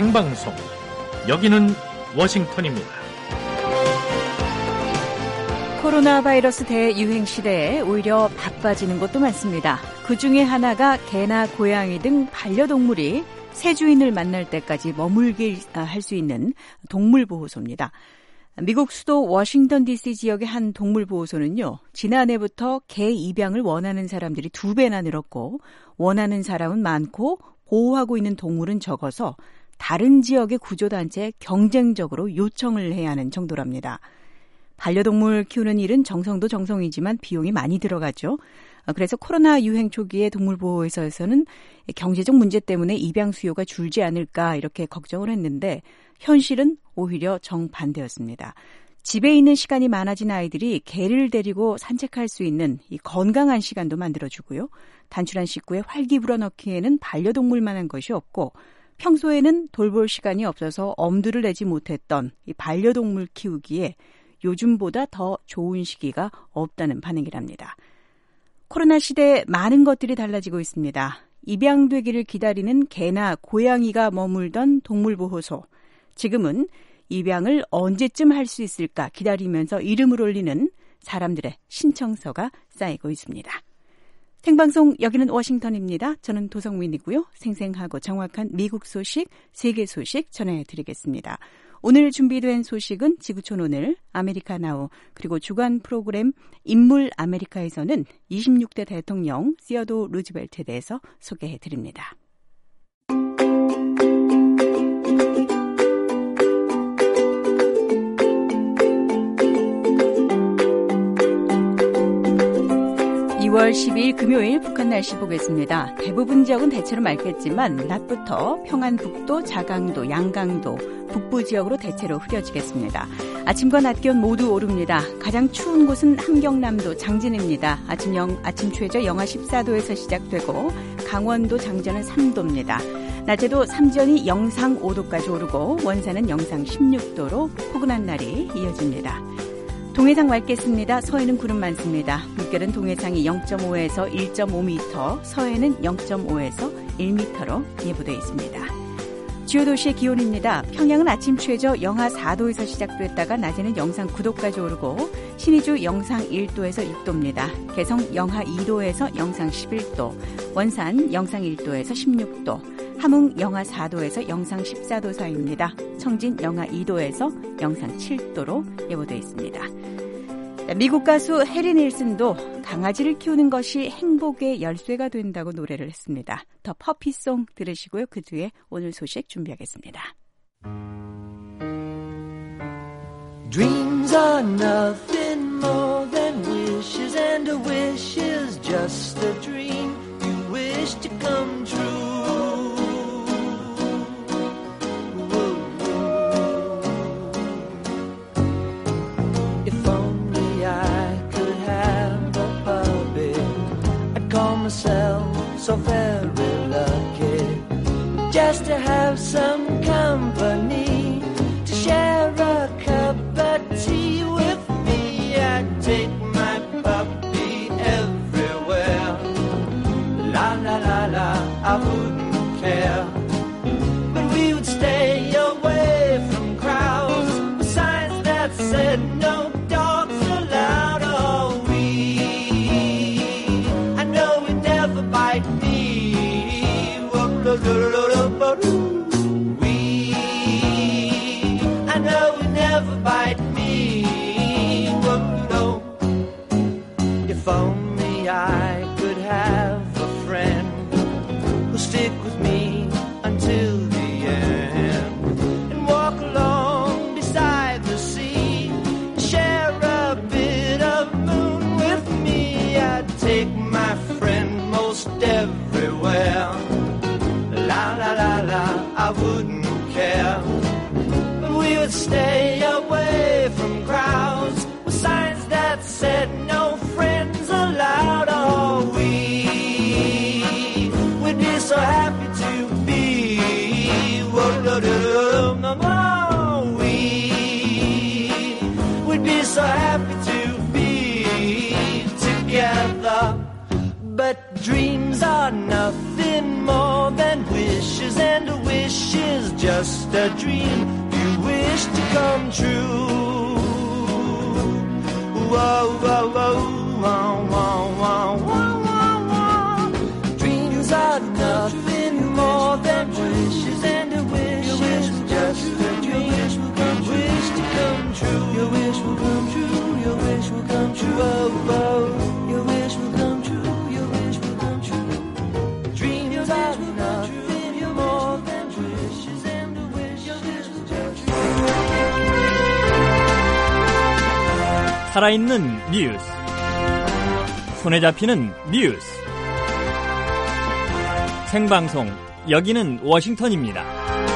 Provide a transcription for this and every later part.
생방송. 여기는 워싱턴입니다. 코로나 바이러스 대유행 시대에 오히려 바빠지는 곳도 많습니다. 그 중에 하나가 개나 고양이 등 반려동물이 새 주인을 만날 때까지 머물게 할 수 있는 동물보호소입니다. 미국 수도 워싱턴 DC 지역의 한 동물보호소는요, 지난해부터 개 입양을 원하는 사람들이 2배나 늘었고, 원하는 사람은 많고 보호하고 있는 동물은 적어서 다른 지역의 구조단체에 경쟁적으로 요청을 해야 하는 정도랍니다. 반려동물 키우는 일은 정성도 정성이지만 비용이 많이 들어가죠. 그래서 코로나 유행 초기에 동물보호소에서는 경제적 문제 때문에 입양 수요가 줄지 않을까 이렇게 걱정을 했는데 현실은 오히려 정반대였습니다. 집에 있는 시간이 많아진 아이들이 개를 데리고 산책할 수 있는 이 건강한 시간도 만들어주고요. 단출한 식구에 활기 불어넣기에는 반려동물만한 것이 없고 평소에는 돌볼 시간이 없어서 엄두를 내지 못했던 이 반려동물 키우기에 요즘보다 더 좋은 시기가 없다는 반응이랍니다. 코로나 시대에 많은 것들이 달라지고 있습니다. 입양되기를 기다리는 개나 고양이가 머물던 동물보호소. 지금은 입양을 언제쯤 할 수 있을까 기다리면서 이름을 올리는 사람들의 신청서가 쌓이고 있습니다. 생방송 여기는 워싱턴입니다. 저는 도성민이고요. 생생하고 정확한 미국 소식, 세계 소식 전해드리겠습니다. 오늘 준비된 소식은 지구촌 오늘, 아메리카 나우, 그리고 주간 프로그램 인물 아메리카에서는 26대 대통령 시어도 루즈벨트에 대해서 소개해드립니다. 2월 12일 금요일 북한 날씨 보겠습니다. 대부분 지역은 대체로 맑겠지만 낮부터 평안북도, 자강도, 양강도, 북부 지역으로 대체로 흐려지겠습니다. 아침과 낮 기온 모두 오릅니다. 가장 추운 곳은 함경남도 장진입니다. 아침 최저 영하 14도에서 시작되고 강원도 장전은 3도입니다. 낮에도 삼전이 영상 5도까지 오르고 원산은 영상 16도로 포근한 날이 이어집니다. 동해상 맑겠습니다. 서해는 구름 많습니다. 물결은 동해상이 0.5에서 1.5m, 서해는 0.5에서 1m로 예보되어 있습니다. 주요 도시의 기온입니다. 평양은 아침 최저 영하 4도에서 시작됐다가 낮에는 영상 9도까지 오르고 신의주 영상 1도에서 6도입니다. 개성 영하 2도에서 영상 11도, 원산 영상 1도에서 16도, 함흥 영하 4도에서 영상 14도 사이입니다. 청진 영하 2도에서 영상 7도로 예보되어 있습니다. 미국 가수 해리 닐슨도 강아지를 키우는 것이 행복의 열쇠가 된다고 노래를 했습니다. 더 퍼피송 들으시고요. 그 뒤에 오늘 소식 준비하겠습니다. Dreams are nothing more than wishes, and a wish is just a dream you wish to come true. If only I could have a puppy, I'd call myself so very lucky, just to have some company, to share a cup of tea with me. I'd take my puppy everywhere. La la la la, I wouldn't care. But we would stay away from crowds with signs that said no dogs allowed. Oh, I know we'd never bite me. I know we'd never bite me. If only I could have a friend who'll stick with me until the end, and walk along beside the sea, share a bit of moon with me. I'd take my friend most everywhere. La la la la, I wouldn't care. But we would stay away from crowds with signs that said no friends allowed. Oh, we'd be so happy to be. We'd be so happy to be together. But dreams are nothing more than wishes, and a wish is just a dream you wish to come true. Whoa, whoa, whoa, whoa, whoa, whoa, whoa, whoa. Dreams are nothing more than wishes, and a wish is just a dream you wish to come true. Your wish will come true, your wish will come true. Whoa, whoa. Your wish will come true, your wish will come true. Dreams are nothing more than wishes, and a wish is just a dream. 살아있는 뉴스, 손에 잡히는 뉴스, 생방송, 여기는 워싱턴입니다.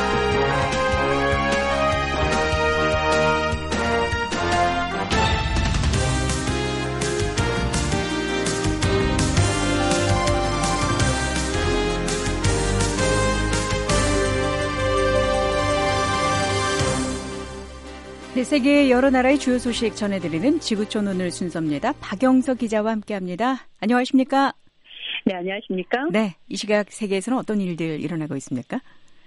네, 세계의 여러 나라의 주요 소식 전해드리는 지구촌 오늘 순서입니다. 박영석 기자와 함께합니다. 안녕하십니까? 네, 안녕하십니까? 네, 이 시각 세계에서는 어떤 일들 일어나고 있습니까?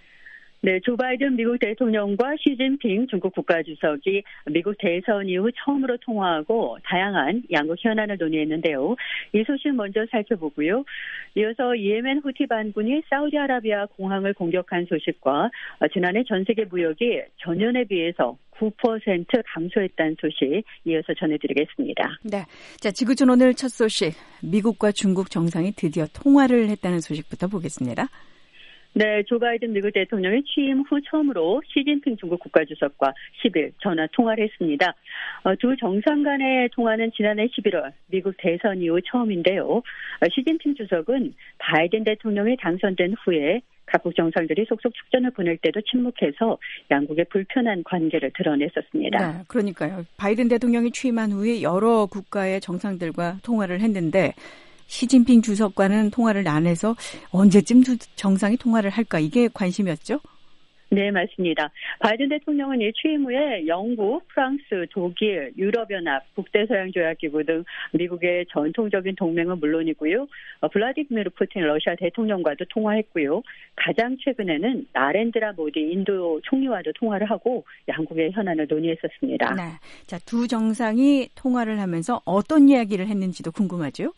네, 조 바이든 미국 대통령과 시진핑 중국 국가주석이 미국 대선 이후 처음으로 통화하고 다양한 양국 현안을 논의했는데요. 이 소식 먼저 살펴보고요. 이어서 예멘 후티 반군이 사우디아라비아 공항을 공격한 소식과 지난해 전 세계 무역이 전년에 비해서 9% 감소했다는 소식 이어서 전해드리겠습니다. 네, 자 지구촌 오늘 첫 소식, 미국과 중국 정상이 드디어 통화를 했다는 소식부터 보겠습니다. 네, 조 바이든 미국 대통령이 취임 후 처음으로 시진핑 중국 국가주석과 10일 전화 통화를 했습니다. 두 정상 간의 통화는 지난해 11월 미국 대선 이후 처음인데요. 시진핑 주석은 바이든 대통령이 당선된 후에 각국 정상들이 속속 축전을 보낼 때도 침묵해서 양국의 불편한 관계를 드러냈었습니다. 네, 그러니까요. 바이든 대통령이 취임한 후에 여러 국가의 정상들과 통화를 했는데 시진핑 주석과는 통화를 안 해서 언제쯤 두 정상이 통화를 할까, 이게 관심이었죠? 네, 맞습니다. 바이든 대통령은 이 취임 후에 영국, 프랑스, 독일, 유럽연합, 북대서양조약기구 등 미국의 전통적인 동맹은 물론이고요. 블라디미르 푸틴 러시아 대통령과도 통화했고요. 가장 최근에는 나렌드라 모디 인도 총리와도 통화를 하고 양국의 현안을 논의했었습니다. 네, 자, 두 정상이 통화를 하면서 어떤 이야기를 했는지도 궁금하죠?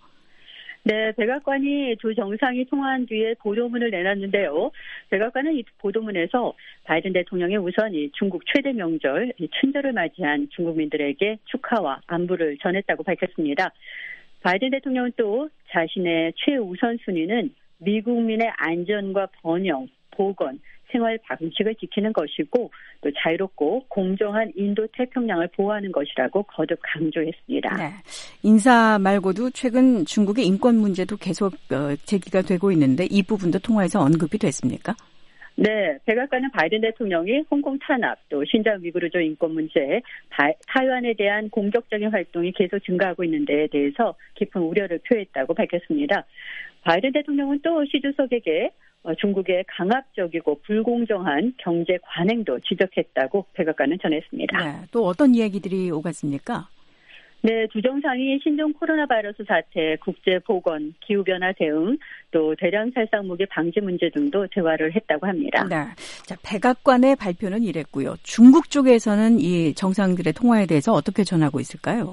네, 백악관이 두 정상이 통화한 뒤에 보도문을 내놨는데요. 백악관은 이 보도문에서 바이든 대통령이 우선 이 중국 최대 명절 춘절을 맞이한 중국민들에게 축하와 안부를 전했다고 밝혔습니다. 바이든 대통령은 또 자신의 최우선 순위는 미국민의 안전과 번영, 보건, 생활 방식을 지키는 것이고 또 자유롭고 공정한 인도 태평양을 보호하는 것이라고 거듭 강조했습니다. 네, 인사 말고도 최근 중국의 인권 문제도 계속 제기가 되고 있는데 이 부분도 통화에서 언급이 됐습니까? 네, 백악관은 바이든 대통령이 홍콩 탄압, 또 신장 위구르족 인권 문제, 타이완에 대한 공격적인 활동이 계속 증가하고 있는 데에 대해서 깊은 우려를 표했다고 밝혔습니다. 바이든 대통령은 또 시 주석에게 중국의 강압적이고 불공정한 경제 관행도 지적했다고 백악관은 전했습니다. 네, 또 어떤 이야기들이 오갔습니까? 네, 두 정상이 신종 코로나 바이러스 사태, 국제 보건, 기후변화 대응, 또 대량 살상 무기 방지 문제 등도 대화를 했다고 합니다. 네, 자, 백악관의 발표는 이랬고요. 중국 쪽에서는 이 정상들의 통화에 대해서 어떻게 전하고 있을까요?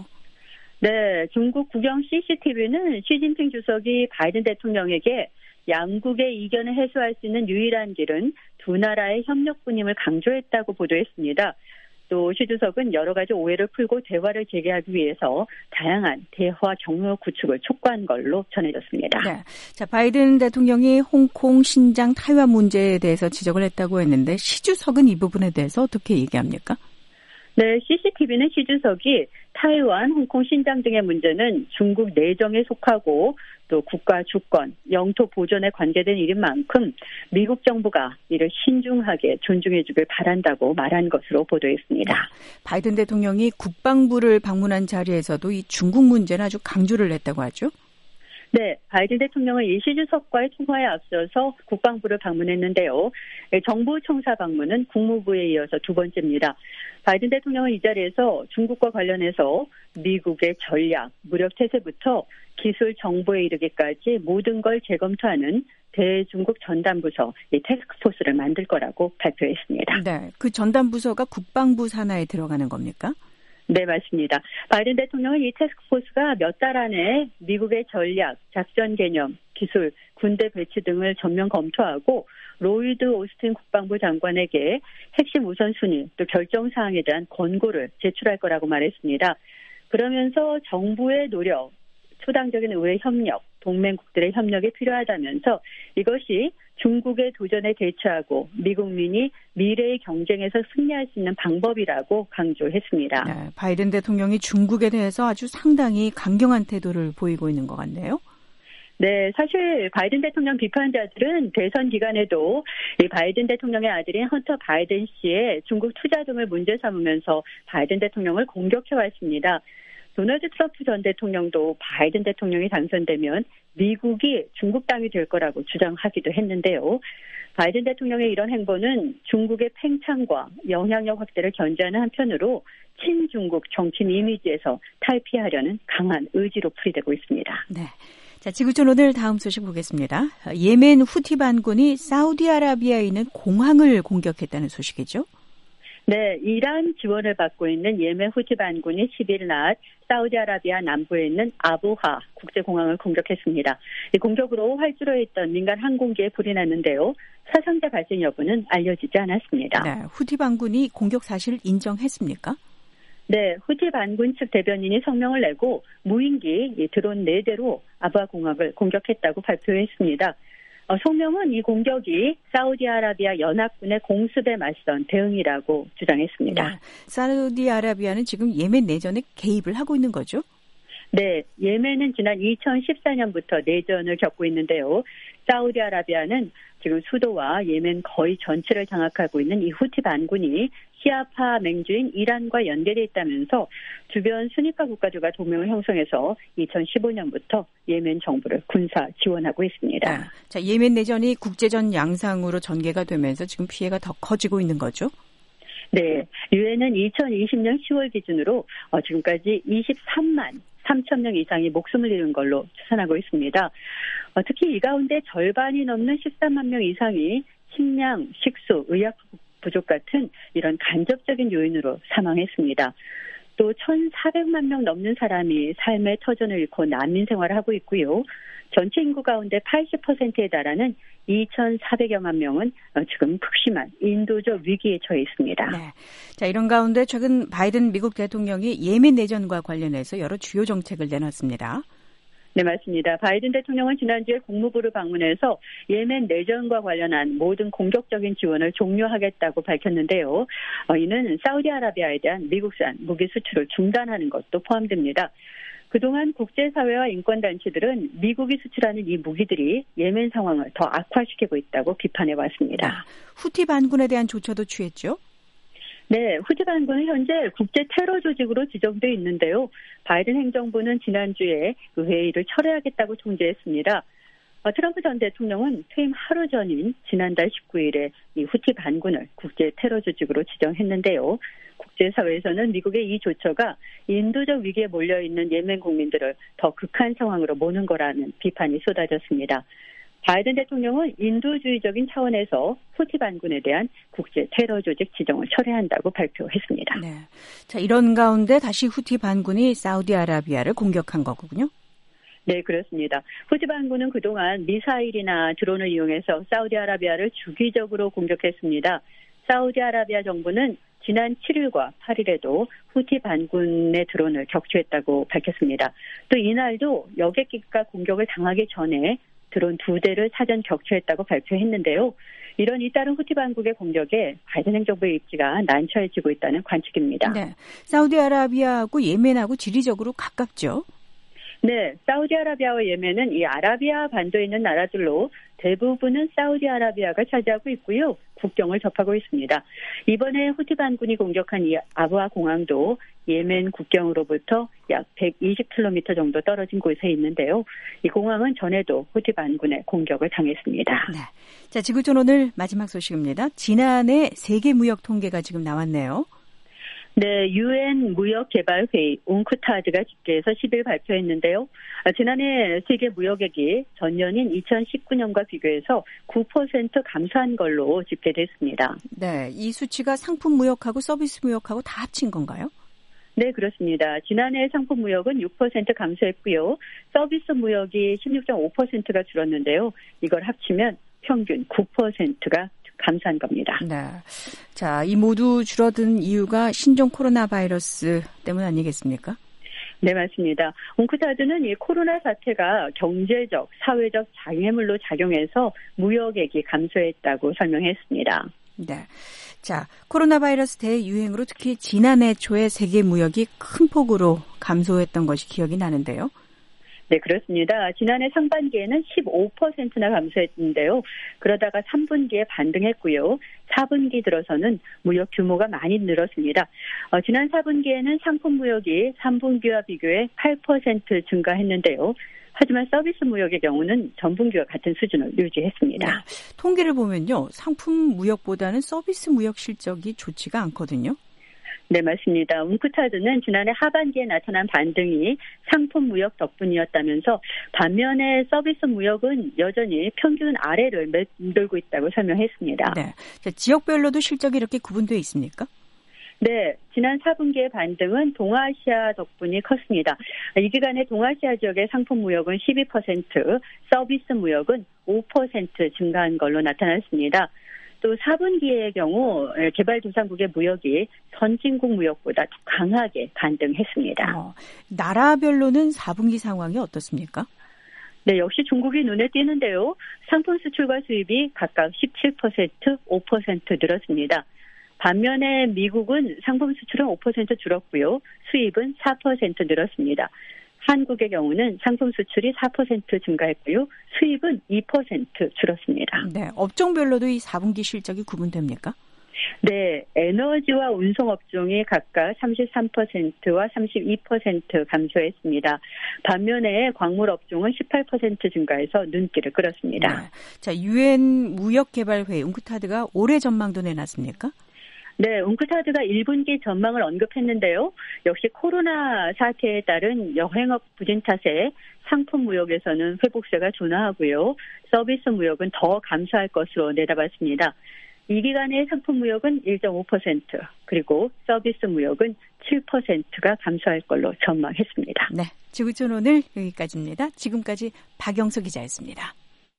네, 중국 국영 CCTV는 시진핑 주석이 바이든 대통령에게 양국의 이견을 해소할 수 있는 유일한 길은 두 나라의 협력뿐임을 강조했다고 보도했습니다. 또 시 주석은 여러 가지 오해를 풀고 대화를 재개하기 위해서 다양한 대화 경로 구축을 촉구한 걸로 전해졌습니다. 네, 자, 바이든 대통령이 홍콩, 신장, 타이완 문제에 대해서 지적을 했다고 했는데 시 주석은 이 부분에 대해서 어떻게 얘기합니까? 네, CCTV는 시 주석이 타이완, 홍콩, 신장 등의 문제는 중국 내정에 속하고 또 국가 주권, 영토 보존에 관계된 일인 만큼 미국 정부가 이를 신중하게 존중해 주길 바란다고 말한 것으로 보도했습니다. 바이든 대통령이 국방부를 방문한 자리에서도 이 중국 문제는 아주 강조를 했다고 하죠? 네, 바이든 대통령은 이 시 주석과의 통화에 앞서서 국방부를 방문했는데요. 정부 청사 방문은 국무부에 이어서 두 번째입니다. 바이든 대통령은 이 자리에서 중국과 관련해서 미국의 전략, 무력 태세부터 기술 정보에 이르기까지 모든 걸 재검토하는 대중국 전담부서, 이 태스크포스를 만들 거라고 발표했습니다. 네, 그 전담부서가 국방부 산하에 들어가는 겁니까? 네, 맞습니다. 바이든 대통령은 이 태스크포스가 몇 달 안에 미국의 전략, 작전 개념, 기술, 군대 배치 등을 전면 검토하고 로이드 오스틴 국방부 장관에게 핵심 우선순위 또 결정사항에 대한 권고를 제출할 거라고 말했습니다. 그러면서 정부의 노력, 초당적인 의회 협력, 동맹국들의 협력이 필요하다면서 이것이 중국의 도전에 대처하고 미국민이 미래의 경쟁에서 승리할 수 있는 방법이라고 강조했습니다. 네, 바이든 대통령이 중국에 대해서 아주 상당히 강경한 태도를 보이고 있는 것 같네요. 네, 사실 바이든 대통령 비판자들은 대선 기간에도 이 바이든 대통령의 아들인 헌터 바이든 씨의 중국 투자 등을 문제 삼으면서 바이든 대통령을 공격해왔습니다. 도널드 트럼프 전 대통령도 바이든 대통령이 당선되면 미국이 중국 땅이 될 거라고 주장하기도 했는데요. 바이든 대통령의 이런 행보는 중국의 팽창과 영향력 확대를 견제하는 한편으로 친중국 정치인 이미지에서 탈피하려는 강한 의지로 풀이되고 있습니다. 네. 자, 지구촌 오늘 다음 소식 보겠습니다. 예멘 후티 반군이 사우디아라비아에 있는 공항을 공격했다는 소식이죠? 네, 이란 지원을 받고 있는 예멘 후티 반군이 10일 낮 사우디아라비아 남부에 있는 아부하 국제공항을 공격했습니다. 이 공격으로 활주로에 있던 민간 항공기에 불이 났는데요. 사상자 발생 여부는 알려지지 않았습니다. 네, 후티 반군이 공격 사실을 인정했습니까? 네, 후티 반군 측 대변인이 성명을 내고 무인기 드론 4대로 아부하 공항을 공격했다고 발표했습니다. 성명은 이 공격이 사우디아라비아 연합군의 공습에 맞선 대응이라고 주장했습니다. 네, 사우디아라비아는 지금 예멘 내전에 개입을 하고 있는 거죠? 네, 예멘은 지난 2014년부터 내전을 겪고 있는데요. 사우디아라비아는 지금 수도와 예멘 거의 전체를 장악하고 있는 이 후티 반군이 시아파 맹주인 이란과 연계돼 있다면서 주변 순위파 국가들과 동맹을 형성해서 2015년부터 예멘 정부를 군사 지원하고 있습니다. 네. 자, 예멘 내전이 국제전 양상으로 전개가 되면서 지금 피해가 더 커지고 있는 거죠? 네, 유엔은 2020년 10월 기준으로 지금까지 23만 3천 명 이상이 목숨을 잃은 걸로 추산하고 있습니다. 특히 이 가운데 절반이 넘는 13만 명 이상이 식량, 식수, 의약 부족 같은 이런 간접적인 요인으로 사망했습니다. 또 1,400만 명 넘는 사람이 삶의 터전을 잃고 난민 생활을 하고 있고요. 전체 인구 가운데 80%에 달하는 2,400여만 명은 지금 극심한 인도적 위기에 처해 있습니다. 네. 자, 이런 가운데 최근 바이든 미국 대통령이 예멘 내전과 관련해서 여러 주요 정책을 내놨습니다. 네, 맞습니다. 바이든 대통령은 지난주에 국무부를 방문해서 예멘 내전과 관련한 모든 공격적인 지원을 종료하겠다고 밝혔는데요. 이는 사우디아라비아에 대한 미국산 무기 수출을 중단하는 것도 포함됩니다. 그동안 국제사회와 인권단체들은 미국이 수출하는 이 무기들이 예멘 상황을 더 악화시키고 있다고 비판해왔습니다. 후티 반군에 대한 조처도 취했죠? 네, 후티 반군은 현재 국제 테러 조직으로 지정돼 있는데요. 바이든 행정부는 지난주에 그 회의를 철회하겠다고 통지했습니다. 트럼프 전 대통령은 퇴임 하루 전인 지난달 19일에 이 후티 반군을 국제 테러 조직으로 지정했는데요. 국제사회에서는 미국의 이 조처가 인도적 위기에 몰려있는 예멘 국민들을 더 극한 상황으로 모는 거라는 비판이 쏟아졌습니다. 바이든 대통령은 인도주의적인 차원에서 후티 반군에 대한 국제 테러 조직 지정을 철회한다고 발표했습니다. 네. 자, 이런 가운데 다시 후티 반군이 사우디아라비아를 공격한 거군요. 네, 그렇습니다. 후티 반군은 그동안 미사일이나 드론을 이용해서 사우디아라비아를 주기적으로 공격했습니다. 사우디아라비아 정부는 지난 7일과 8일에도 후티 반군의 드론을 격추했다고 밝혔습니다. 또 이날도 여객기가 공격을 당하기 전에 드론 2대를 사전 격추했다고 발표했는데요. 이런 잇따른 후티 반군의 공격에 바이든 행정부의 입지가 난처해지고 있다는 관측입니다. 네, 사우디아라비아하고 예멘하고 지리적으로 가깝죠? 네, 사우디아라비아와 예멘은 이 아라비아 반도에 있는 나라들로 대부분은 사우디아라비아가 차지하고 있고요. 국경을 접하고 있습니다. 이번에 후티 반군이 공격한 이 아부아 공항도 예멘 국경으로부터 약 120km 정도 떨어진 곳에 있는데요. 이 공항은 전에도 후티 반군의 공격을 당했습니다. 네. 자, 지구촌 오늘 마지막 소식입니다. 지난해 세계 무역 통계가 지금 나왔네요. 네, 유엔 무역개발회의 웅크타드가 집계해서 10일 발표했는데요. 지난해 세계 무역액이 전년인 2019년과 비교해서 9% 감소한 걸로 집계됐습니다. 네, 이 수치가 상품 무역하고 서비스 무역하고 다 합친 건가요? 네, 그렇습니다. 지난해 상품 무역은 6% 감소했고요. 서비스 무역이 16.5%가 줄었는데요. 이걸 합치면 평균 9%가 감소한 겁니다. 네. 자, 이 모두 줄어든 이유가 신종 코로나 바이러스 때문 아니겠습니까? 네, 맞습니다. 웅크타드는 이 코로나 사태가 경제적, 사회적 장애물로 작용해서 무역액이 감소했다고 설명했습니다. 네. 자, 코로나 바이러스 대유행으로 특히 지난해 초에 세계 무역이 큰 폭으로 감소했던 것이 기억이 나는데요. 네, 그렇습니다. 지난해 상반기에는 15%나 감소했는데요. 그러다가 3분기에 반등했고요. 4분기 들어서는 무역 규모가 많이 늘었습니다. 지난 4분기에는 상품 무역이 3분기와 비교해 8% 증가했는데요. 하지만 서비스 무역의 경우는 전분기와 같은 수준을 유지했습니다. 네, 통계를 보면요. 상품 무역보다는 서비스 무역 실적이 좋지가 않거든요. 네, 맞습니다. 웅크타드는 지난해 하반기에 나타난 반등이 상품 무역 덕분이었다면서 반면에 서비스 무역은 여전히 평균 아래를 머물고 있다고 설명했습니다. 네, 자, 지역별로도 실적이 이렇게 구분되어 있습니까? 네, 지난 4분기의 반등은 동아시아 덕분이 컸습니다. 이 기간에 동아시아 지역의 상품 무역은 12%, 서비스 무역은 5% 증가한 걸로 나타났습니다. 또 4분기의 경우 개발도상국의 무역이 선진국 무역보다 더 강하게 반등했습니다. 나라별로는 4분기 상황이 어떻습니까? 네, 역시 중국이 눈에 띄는데요. 상품 수출과 수입이 각각 17%, 5% 늘었습니다. 반면에 미국은 상품 수출은 5% 줄었고요. 수입은 4% 늘었습니다. 한국의 경우는 상품 수출이 4% 증가했고요. 수입은 2% 줄었습니다. 네, 업종별로도 이 4분기 실적이 구분됩니까? 네, 에너지와 운송 업종이 각각 33%와 32% 감소했습니다. 반면에 광물 업종은 18% 증가해서 눈길을 끌었습니다. 네. 자, 유엔 무역개발회의 웅크타드가 올해 전망도 내놨습니까? 네, 웅크타드가 1분기 전망을 언급했는데요. 역시 코로나 사태에 따른 여행업 부진 탓에 상품 무역에서는 회복세가 둔화하고요. 서비스 무역은 더 감소할 것으로 내다봤습니다. 이 기간의 상품 무역은 1.5%, 그리고 서비스 무역은 7%가 감소할 걸로 전망했습니다. 네, 지구촌 오늘 여기까지입니다. 지금까지 박영수 기자였습니다.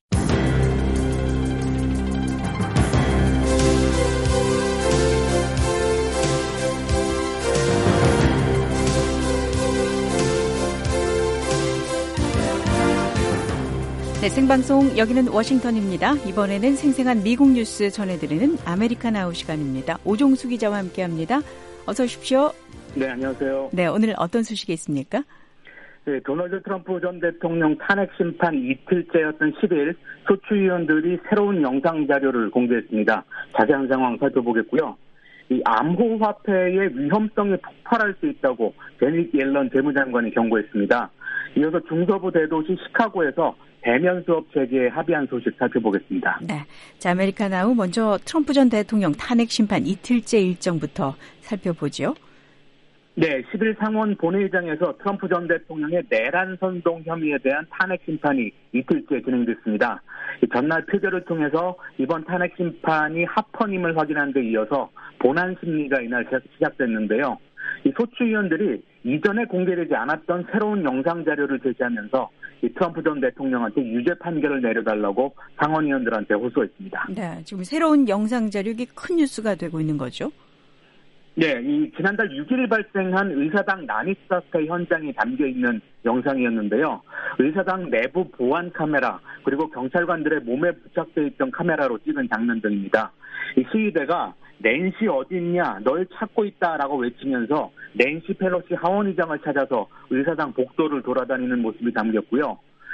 네, 생방송 여기는 워싱턴입니다. 이번에는 생생한 미국 뉴스 전해드리는 아메리칸 아웃 시간입니다. 오종수 기자와 함께합니다. 어서 오십시오. 네, 안녕하세요. 네, 오늘 어떤 소식이 있습니까? 네, 도널드 트럼프 전 대통령 탄핵 심판 이틀째였던 10일 소추위원들이 새로운 영상 자료를 공개했습니다. 자세한 상황 살펴보겠고요. 이 암호화폐의 위험성이 폭발할 수 있다고 제닛 옐런 재무장관이 경고했습니다. 이어서 중서부 대도시 시카고에서 대면 수업 체계에 합의한 소식 살펴보겠습니다. 네, 자, 아메리칸 아웃 먼저 트럼프 전 대통령 탄핵 심판 이틀째 일정부터 살펴보죠. 네, 10일 상원 본회의장에서 트럼프 전 대통령의 내란 선동 혐의에 대한 탄핵 심판이 이틀째 진행됐습니다. 전날 표결을 통해서 이번 탄핵 심판이 합헌임을 확인한 데 이어서 본안 심리가 이날 시작됐는데요. 이 소추위원들이 이전에 공개되지 않았던 새로운 영상 자료를 제시하면서 이 트럼프 전 대통령한테 유죄 판결을 내려달라고 상원의원들한테 호소했습니다. 네, 지금 새로운 영상 자료가 큰 뉴스가 되고 있는 거죠? 네, 이 지난달 6일 발생한 의사당 난입 사태 현장이 담겨있는 영상이었는데요. 의사당 내부 보안 카메라 그리고 경찰관들의 몸에 부착되어 있던 카메라로 찍은 장면들입니다. 이 시위대가 낸시 어디 있냐, 널 찾고 있다라고 외치면서 낸시 펠로시 하원의장을 찾아서 의사당 복도를 돌아다니는 모습이 담겼고요.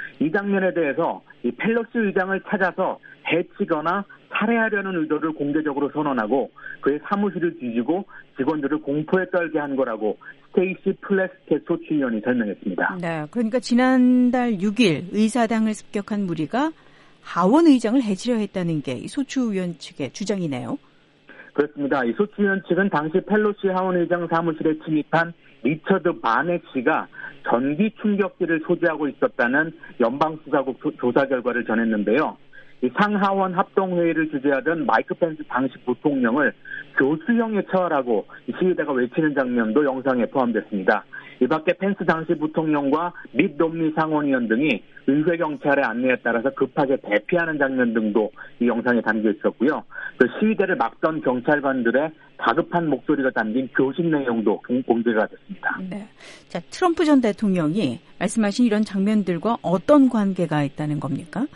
이 장면에 대해서 이 펠로시 의장을 찾아서 해치거나 살해하려는 의도를 공개적으로 선언하고 그의 사무실을 뒤지고 직원들을 공포에 떨게 한 거라고 스테이시 플래스켓 소추위원이 설명했습니다. 네, 그러니까 지난달 6일 의사당을 습격한 무리가 하원 의장을 해치려 했다는 게 이 소추위원 측의 주장이네요. 그렇습니다. 이 소추위원 측은 당시 펠로시 하원 의장 사무실에 침입한 리처드 바넷 씨가 전기 충격기를 소지하고 있었다는 연방수사국 조사 결과를 전했는데요. 이 상하원 합동회의를 주재하던 마이크 펜스 당시 부통령을 교수형에 처하라고 시위대가 외치는 장면도 영상에 포함됐습니다. 이 밖에 펜스 당시 부통령과 밋 롬니 상원의원 등이 의회 경찰의 안내에 따라서 급하게 대피하는 장면 등도 이 영상에 담겨 있었고요. 그 시위대를 막던 경찰관들의 다급한 목소리가 담긴 교신 내용도 공개가 됐습니다. 네. 자, 트럼프 전 대통령이 말씀하신 이런 장면들과 어떤 관계가 있다는 겁니까?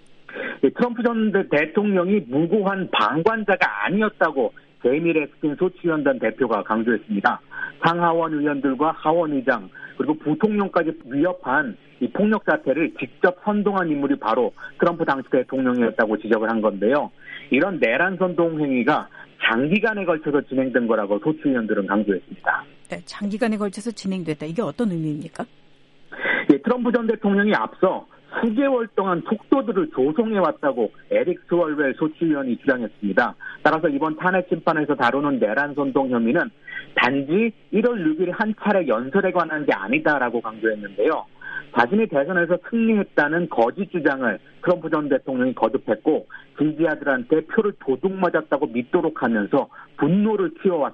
트럼프 전 대통령이 무고한 방관자가 아니었다고 제이미 렉스킨 소추위원단 대표가 강조했습니다. 상하원 의원들과 하원 의장 그리고 부통령까지 위협한 이 폭력 사태를 직접 선동한 인물이 바로 트럼프 당시 대통령이었다고 지적을 한 건데요. 이런 내란 선동 행위가 장기간에 걸쳐서 진행된 거라고 소추위원들은 강조했습니다. 네, 장기간에 걸쳐서 진행됐다. 이게 어떤 의미입니까? 예, 트럼프 전 대통령이 앞서 수개월 동안 속도들을 조성해왔다고 에릭 스월웰 소추위원이 주장했습니다. 따라서 이번 탄핵 심판에서 다루는 내란 선동 혐의는 단지 1월 6일 한 차례 연설에 관한 게 아니다라고 강조했는데요. 자신이 대선에서 승리했다는 거짓 주장을 트럼프 전 대통령이 거듭했고 지지자들한테 표를 도둑 맞았다고 믿도록 하면서 분노를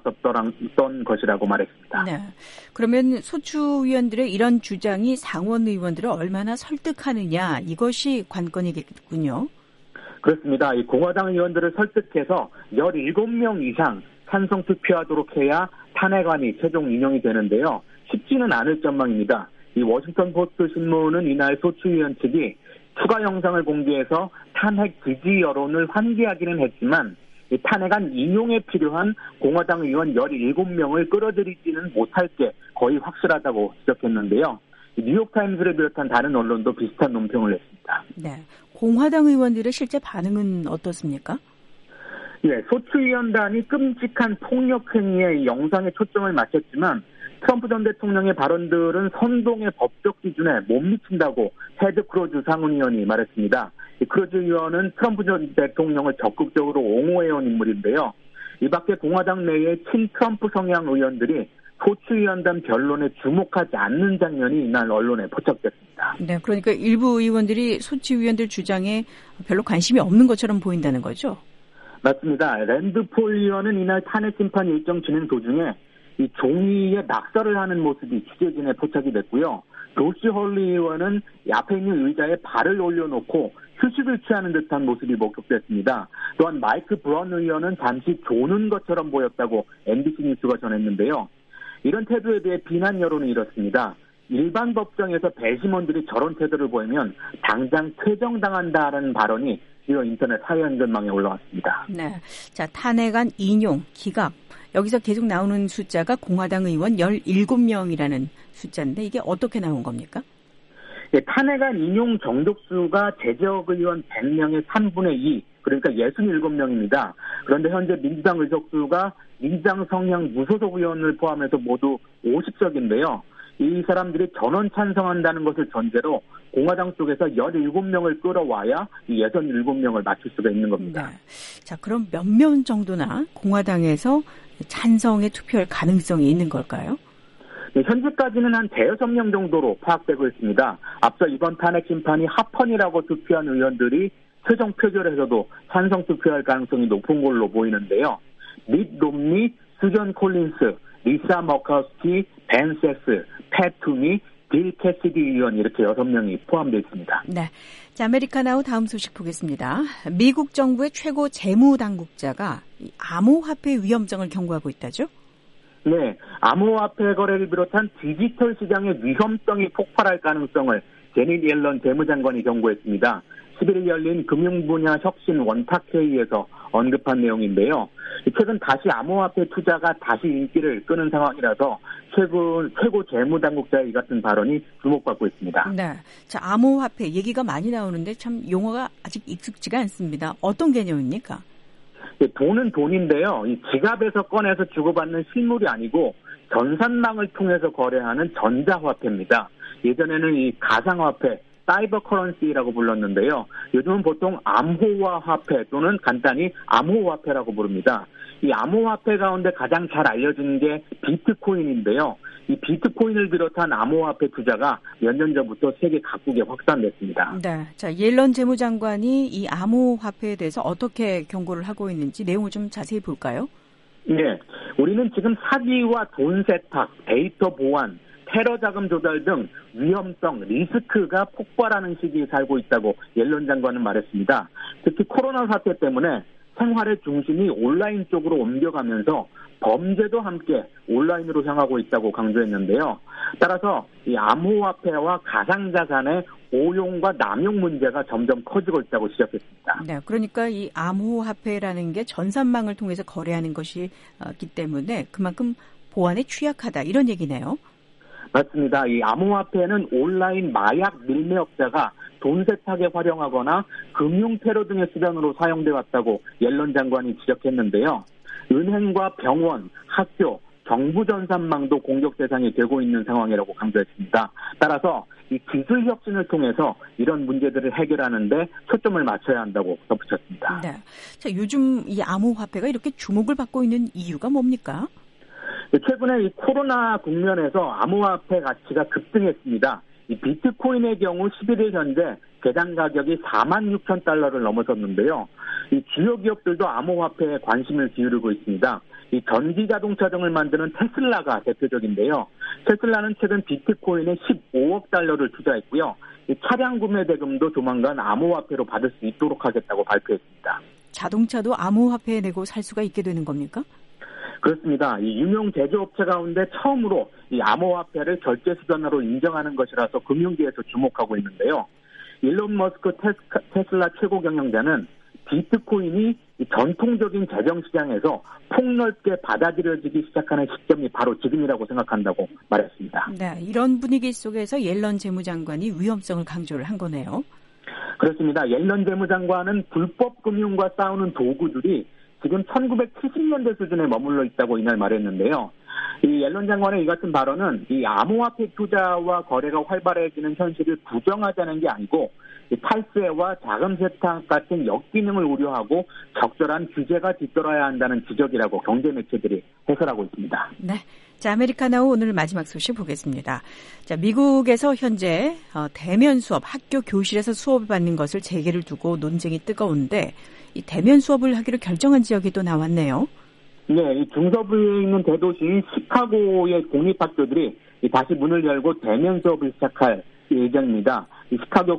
키워왔었던 것이라고 말했습니다. 네. 그러면 소추위원들의 이런 주장이 상원 의원들을 얼마나 설득하느냐 이것이 관건이겠군요. 그렇습니다. 이 공화당 의원들을 설득해서 17명 이상 찬성 투표하도록 해야 탄핵안이 최종 인용이 되는데요. 쉽지는 않을 전망입니다. 이 워싱턴 포스트 신문은 이날 소추위원 측이 추가 영상을 공개해서 탄핵 지지 여론을 환기하기는 했지만 이 탄핵안 인용에 필요한 공화당 의원 17명을 끌어들이지는 못할 게 거의 확실하다고 지적했는데요. 뉴욕타임스를 비롯한 다른 언론도 비슷한 논평을 냈습니다. 네, 공화당 의원들의 실제 반응은 어떻습니까? 예, 소추위원단이 끔찍한 폭력 행위에 영상에 초점을 맞췄지만 트럼프 전 대통령의 발언들은 선동의 법적 기준에 못 미친다고 테드 크루즈 상원의원이 말했습니다. 크루즈 의원은 트럼프 전 대통령을 적극적으로 옹호해온 인물인데요. 이 밖에 공화당 내의 친트럼프 성향 의원들이 소추위원단 변론에 주목하지 않는 장면이 이날 언론에 포착됐습니다. 네, 그러니까 일부 의원들이 소추위원들 주장에 별로 관심이 없는 것처럼 보인다는 거죠? 맞습니다. 랜드 폴 의원은 이날 탄핵 심판 일정 진행 도중에 이 종이에 낙서를 하는 모습이 취재진에 포착이 됐고요. 로시 홀리 의원은 앞에 있는 의자에 발을 올려놓고 휴식을 취하는 듯한 모습이 목격됐습니다. 또한 마이크 브런 의원은 잠시 조는 것처럼 보였다고 MBC 뉴스가 전했는데요. 이런 태도에 대해 비난 여론이 이렇습니다. 일반 법정에서 배심원들이 저런 태도를 보이면 당장 퇴정당한다라는 발언이 주요 인터넷 사회안전망에 올라왔습니다. 네, 자 탄핵안 인용, 기각 여기서 계속 나오는 숫자가 공화당 의원 17명이라는 숫자인데 이게 어떻게 나온 겁니까? 예, 탄핵안 인용 정족수가 제적 의원 100명의 3분의 2, 그러니까 67명입니다. 그런데 현재 민주당 의석수가 민주당 성향 무소속 의원을 포함해서 모두 50석인데요. 이 사람들이 전원 찬성한다는 것을 전제로 공화당 쪽에서 17명을 끌어와야 이 67명을 맞출 수가 있는 겁니다. 네. 자, 그럼 몇 명 정도나 공화당에서 찬성에 투표할 가능성이 있는 걸까요? 네, 현재까지는 한 5-6명 정도로 파악되고 있습니다. 앞서 이번 탄핵 심판이 합헌이라고 투표한 의원들이 최종 표결에서도 찬성 투표할 가능성이 높은 걸로 보이는데요. 밋 롬니, 수전 콜린스, 리사 머카우스키, 벤 세스, 팻 투미, 빌 캐시디 의원 이렇게 6명이 포함되어 있습니다. 네, 자 아메리카나우 다음 소식 보겠습니다. 미국 정부의 최고 재무당국자가 암호화폐 위험성을 경고하고 있다죠? 네, 암호화폐 거래를 비롯한 디지털 시장의 위험성이 폭발할 가능성을 제닛 옐런 재무장관이 경고했습니다. 11일 열린 금융분야 혁신 원탁회의에서 언급한 내용인데요. 최근 다시 암호화폐 투자가 다시 인기를 끄는 상황이라서 최고 재무당국자의 이 같은 발언이 주목받고 있습니다. 네, 자, 암호화폐 얘기가 많이 나오는데 참 용어가 아직 익숙지가 않습니다. 어떤 개념입니까? 돈은 돈인데요. 이 지갑에서 꺼내서 주고받는 실물이 아니고 전산망을 통해서 거래하는 전자화폐입니다. 예전에는 이 가상화폐, 사이버 커런시라고 불렀는데요. 요즘은 보통 암호화 화폐 또는 간단히 암호화폐라고 부릅니다. 이 암호화폐 가운데 가장 잘 알려진 게 비트코인인데요. 이 비트코인을 비롯한 암호화폐 투자가 몇 년 전부터 세계 각국에 확산됐습니다. 네, 자, 옐런 재무장관이 이 암호화폐에 대해서 어떻게 경고를 하고 있는지 내용을 좀 자세히 볼까요? 네, 우리는 지금 사기와 돈 세탁, 데이터 보안, 테러 자금 조달 등 위험성, 리스크가 폭발하는 시기에 살고 있다고 옐런 장관은 말했습니다. 특히 코로나 사태 때문에 생활의 중심이 온라인 쪽으로 옮겨가면서 범죄도 함께 온라인으로 향하고 있다고 강조했는데요. 따라서 이 암호화폐와 가상자산의 오용과 남용 문제가 점점 커지고 있다고 지적했습니다. 네, 그러니까 이 암호화폐라는 게 전산망을 통해서 거래하는 것이기 때문에 그만큼 보안에 취약하다 이런 얘기네요. 맞습니다. 이 암호화폐는 온라인 마약 밀매업자가 돈 세탁에 활용하거나 금융 테러 등의 수단으로 사용돼 왔다고 옐런 장관이 지적했는데요. 은행과 병원, 학교, 정부 전산망도 공격 대상이 되고 있는 상황이라고 강조했습니다. 따라서 이 기술 혁신을 통해서 이런 문제들을 해결하는 데 초점을 맞춰야 한다고 덧붙였습니다. 네. 자, 요즘 이 암호화폐가 이렇게 주목을 받고 있는 이유가 뭡니까? 최근에 이 코로나 국면에서 암호화폐 가치가 급등했습니다. 이 비트코인의 경우 11일 현재 개당 가격이 46,000달러를 넘어섰는데요. 이 주요 기업들도 암호화폐에 관심을 기울이고 있습니다. 이 전기자동차 등을 만드는 테슬라가 대표적인데요. 테슬라는 최근 비트코인에 15억 달러를 투자했고요. 이 차량 구매 대금도 조만간 암호화폐로 받을 수 있도록 하겠다고 발표했습니다. 자동차도 암호화폐에 내고 살 수가 있게 되는 겁니까? 그렇습니다. 이 유명 제조업체 가운데 처음으로 이 암호화폐를 결제 수단으로 인정하는 것이라서 금융계에서 주목하고 있는데요. 일론 머스크 테슬라 최고 경영자는 비트코인이 전통적인 재정시장에서 폭넓게 받아들여지기 시작하는 시점이 바로 지금이라고 생각한다고 말했습니다. 네, 이런 분위기 속에서 옐런 재무장관이 위험성을 강조를 한 거네요. 그렇습니다. 옐런 재무장관은 불법 금융과 싸우는 도구들이 지금 1970년대 수준에 머물러 있다고 이날 말했는데요. 이 옐런 장관의 이 같은 발언은 이 암호화폐 투자와 거래가 활발해지는 현실을 부정하자는 게 아니고 탈세와 자금 세탁 같은 역기능을 우려하고 적절한 규제가 뒤따라야 한다는 지적이라고 경제 매체들이 해설하고 있습니다. 네. 자, 아메리카노 오늘 마지막 소식 보겠습니다. 자, 미국에서 현재 대면 수업, 학교 교실에서 수업을 받는 것을 재개를 두고 논쟁이 뜨거운데 이 대면 수업을 하기로 결정한 지역이 또 나왔네요. 네, 이 중서부에 있는 대도시인 시카고의 공립학교들이 다시 문을 열고 대면 수업을 시작할 예정입니다. 이 시카고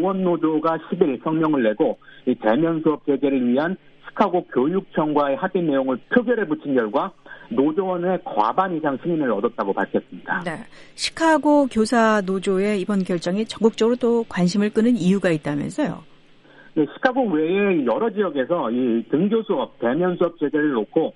교원노조가 10일 성명을 내고 이 대면 수업 재개를 위한 시카고 교육청과의 합의 내용을 표결에 붙인 결과 노조원의 과반 이상 승인을 얻었다고 밝혔습니다. 네, 시카고 교사 노조의 이번 결정이 전국적으로 또 관심을 끄는 이유가 있다면서요? 네, 시카고 외의 여러 지역에서 이 등교 수업, 대면 수업 제재를 놓고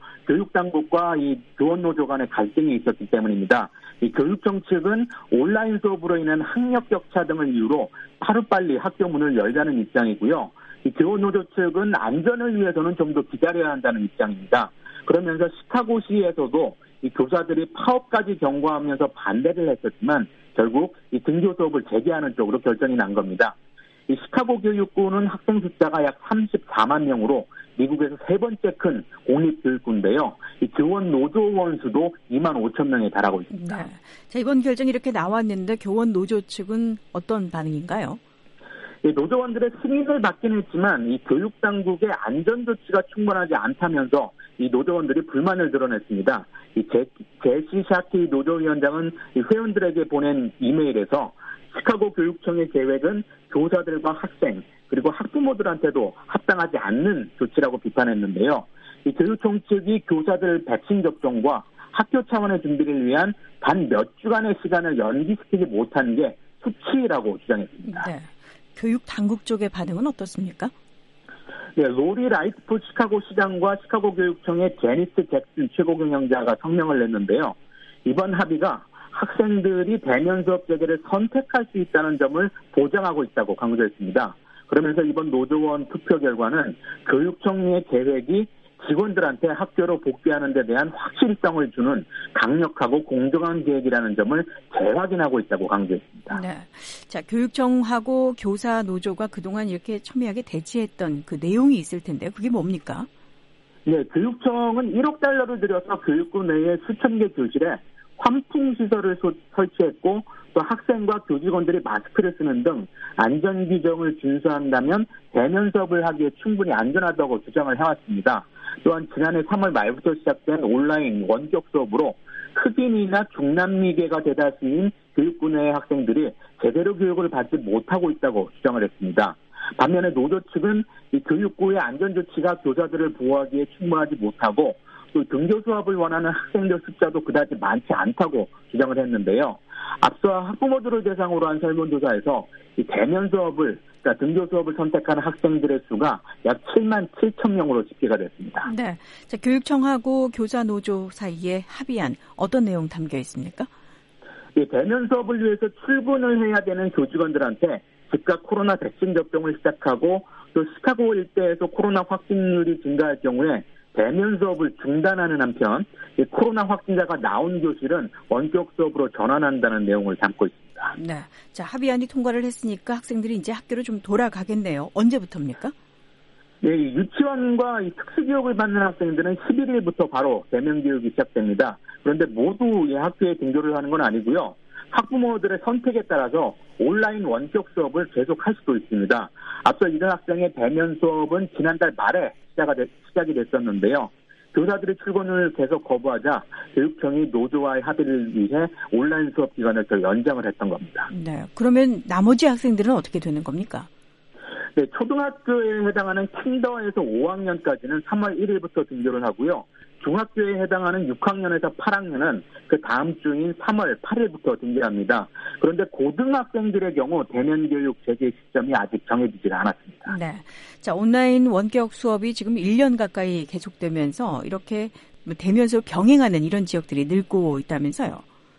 교육당국과 이 교원노조 간의 갈등이 있었기 때문입니다. 이 교육청 측은 온라인 수업으로 인한 학력 격차 등을 이유로 하루빨리 학교 문을 열자는 입장이고요. 이 교원노조 측은 안전을 위해서는 좀 더 기다려야 한다는 입장입니다. 그러면서 시카고시에서도 이 교사들이 파업까지 경고하면서 반대를 했었지만 결국 이 등교 수업을 재개하는 쪽으로 결정이 난 겁니다. 이 시카고 교육구는 학생 숫자가 약 34만 명으로 미국에서 세 번째 큰 공립교육구인데요. 이 교원 노조원 수도 2만 5천 명에 달하고 있습니다. 네. 자, 이번 결정이 이렇게 나왔는데 교원 노조 측은 어떤 반응인가요? 이 노조원들의 승인을 받긴 했지만 이 교육당국의 안전조치가 충분하지 않다면서 이 노조원들이 불만을 드러냈습니다. 이 제시 샤키 노조위원장은 이 회원들에게 보낸 이메일에서 시카고 교육청의 계획은 교사들과 학생 그리고 학부모들한테도 합당하지 않는 조치라고 비판했는데요. 이 교육청 측이 교사들 백신 접종과 학교 차원의 준비를 위한 단 몇 주간의 시간을 연기시키지 못한 게 수치라고 주장했습니다. 네. 교육 당국 쪽의 반응은 어떻습니까? 네, 로리 라이트풋 시카고 시장과 시카고 교육청의 제니스 잭슨 최고경영자가 성명을 냈는데요. 이번 합의가 학생들이 대면 수업 재개를 선택할 수 있다는 점을 보장하고 있다고 강조했습니다. 그러면서 이번 노조원 투표 결과는 교육청의 계획이 직원들한테 학교로 복귀하는 데 대한 확실성을 주는 강력하고 공정한 계획이라는 점을 재확인하고 있다고 강조했습니다. 네. 자, 교육청하고 교사 노조가 그동안 이렇게 첨예하게 대치했던 그 내용이 있을 텐데 그게 뭡니까? 네, 교육청은 1억 달러를 들여서 교육부 내에 수천 개 교실에 환풍시설을 설치했고 또 학생과 교직원들이 마스크를 쓰는 등 안전 규정을 준수한다면 대면 수업을 하기에 충분히 안전하다고 주장을 해왔습니다. 또한 지난해 3월 말부터 시작된 온라인 원격 수업으로 흑인이나 중남미계가 대다수인 교육부 내의 학생들이 제대로 교육을 받지 못하고 있다고 주장을 했습니다. 반면에 노조 측은 이 교육부의 안전조치가 교사들을 보호하기에 충분하지 못하고 또 등교 수업을 원하는 학생들 숫자도 그다지 많지 않다고 주장을 했는데요. 앞서 학부모들을 대상으로 한 설문조사에서 이 대면 수업을, 그러니까 등교 수업을 선택하는 학생들의 수가 약 7만 7천 명으로 집계가 됐습니다. 네, 자, 교육청하고 교사 노조 사이에 합의안 어떤 내용 담겨 있습니까? 이 대면 수업을 위해서 출근을 해야 되는 교직원들한테 즉각 코로나 백신 접종을 시작하고 또 시카고 일대에서 코로나 확진율이 증가할 경우에 대면 수업을 중단하는 한편 코로나 확진자가 나온 교실은 원격 수업으로 전환한다는 내용을 담고 있습니다. 네, 자, 합의안이 통과를 했으니까 학생들이 이제 학교로 좀 돌아가겠네요. 언제부터입니까? 네, 유치원과 특수교육을 받는 학생들은 11일부터 바로 대면 교육이 시작됩니다. 그런데 모두 학교에 등교를 하는 건 아니고요. 학부모들의 선택에 따라서 온라인 원격 수업을 계속할 수도 있습니다. 앞서 이런 학생의 대면 수업은 지난달 말에 시작이 됐었는데요. 교사들의 출근을 계속 거부하자 교육청이 노조와의 합의를 위해 온라인 수업 기간을 더 연장을 했던 겁니다. 네, 그러면 나머지 학생들은 어떻게 되는 겁니까? 네, 초등학교에 해당하는 킨더에서 5학년까지는 3월 1일부터 등교를 하고요. 중학교에 해당하는 6학년에서 8학년은 그 다음 주인 3월 8일부터 등교합니다. 그런데 고등학생들의 경우 대면 교육 재개 시점이 아직 정해지지 않았습니다. 네, 자, 온라인 원격 수업이 지금 1년 가까이 계속되면서 이렇게 대면 수업 병행하는 이런 지역들이 늘고 있다면서요?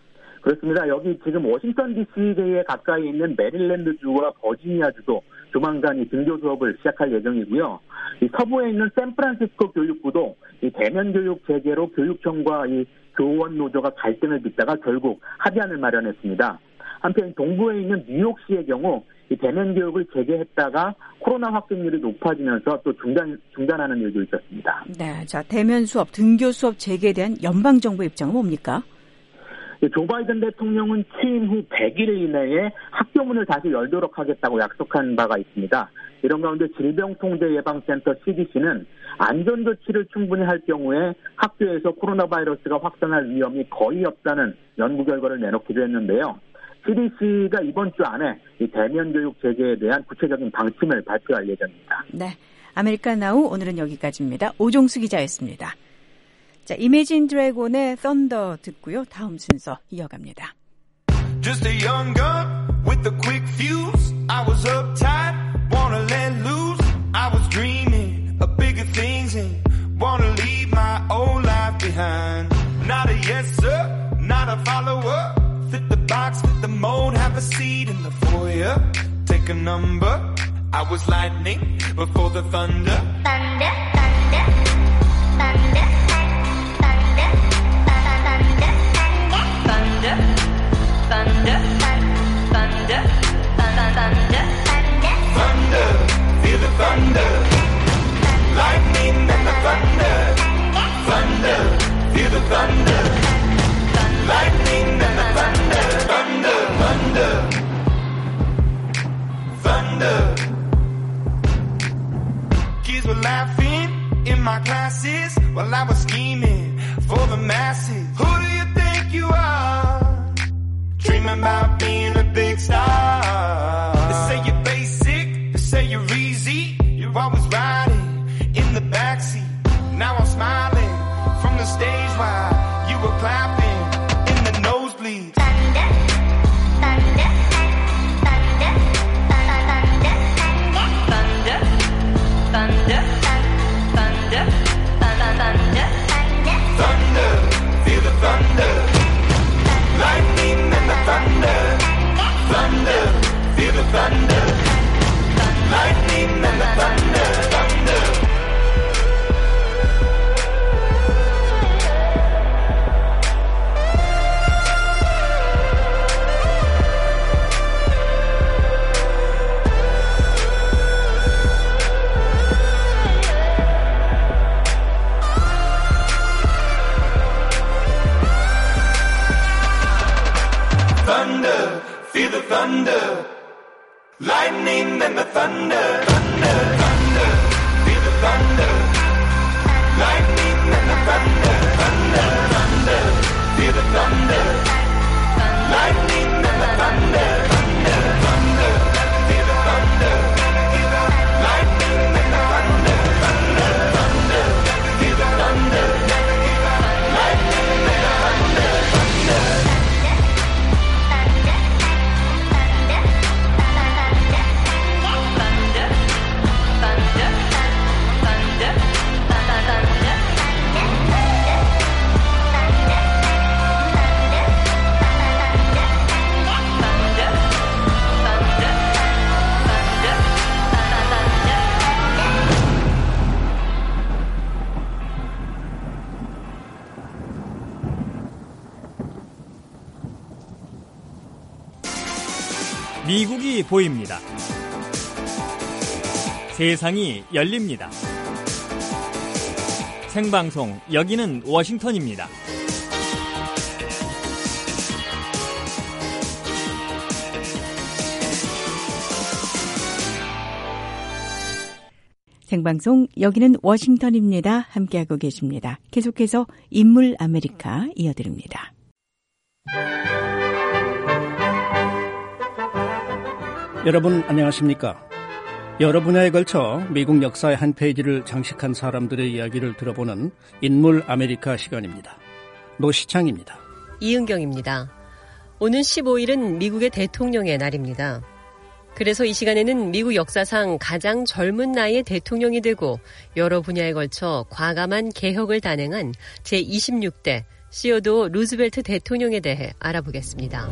그렇습니다. 여기 지금 워싱턴 DC에 가까이 있는 메릴랜드주와 버지니아주도 조만간 이 등교 수업을 시작할 예정이고요. 이 서부에 있는 샌프란시스코 교육부도 이 대면 교육 재개로 교육청과 이 교원 노조가 갈등을 빚다가 결국 합의안을 마련했습니다. 한편 동부에 있는 뉴욕시의 경우 이 대면 교육을 재개했다가 코로나 확진율이 높아지면서 또 중단하는 일도 있었습니다. 네, 자, 대면 수업, 등교 수업 재개에 대한 연방 정부 입장은 뭡니까? 조 바이든 대통령은 취임 후 100일 이내에 학교 문을 다시 열도록 하겠다고 약속한 바가 있습니다. 이런 가운데 질병통제예방센터 CDC는 안전조치를 충분히 할 경우에 학교에서 코로나 바이러스가 확산할 위험이 거의 없다는 연구 결과를 내놓기도 했는데요. CDC가 이번 주 안에 이 대면 교육 재개에 대한 구체적인 방침을 발표할 예정입니다. 네, 아메리칸 나우 오늘은 여기까지입니다. 오종수 기자였습니다. 자, 이매진 드래곤의 썬더 듣고요. 다음 순서 이어갑니다. Just a young gun with a quick fuse. I was uptight, wanna let loose. I was dreaming of bigger things and wanna leave my old life behind. Not a yes sir, not a follower. Fit the box, fit the mold, have a seat in the foyer. Take a number. I was lightning before the thunder. Thunder, thunder, thunder. Thunder, thunder, thunder, thunder, thunder, feel the thunder, lightning and the thunder, thunder, feel the thunder, lightning and the thunder, thunder, thunder, thunder. Kids were laughing in my classes while I was scheming for the masses. Who do you think you are? Dreaming about being a big star. They say you're basic, they say you're easy. You're always riding in the backseat. Now I'm smiling from the stage while you were clapping in the nosebleeds. Thunder, thunder, thunder, lightning and the thunder, thunder. Thunder, feel the thunder, lightning and the thunder, thunder, thunder, feel the thunder, lightning and the thunder, thunder, thunder, feel the thunder, lightning and the thunder, thunder, thunder, feel the thunder, lightning and the thunder, thunder, thunder, feel the thunder, lightning and the thunder, thunder. 미국이 보입니다. 세상이 열립니다. 생방송, 여기는 워싱턴입니다. 생방송, 여기는 워싱턴입니다. 함께하고 계십니다. 계속해서 인물 아메리카 이어드립니다. 여러분 안녕하십니까? 여러 분야에 걸쳐 미국 역사의 한 페이지를 장식한 사람들의 이야기를 들어보는 인물 아메리카 시간입니다. 노시창입니다. 이은경입니다. 오는 15일은 미국의 대통령의 날입니다. 그래서 이 시간에는 미국 역사상 가장 젊은 나이의 대통령이 되고 여러 분야에 걸쳐 과감한 개혁을 단행한 제26대 시어도어 루즈벨트 대통령에 대해 알아보겠습니다.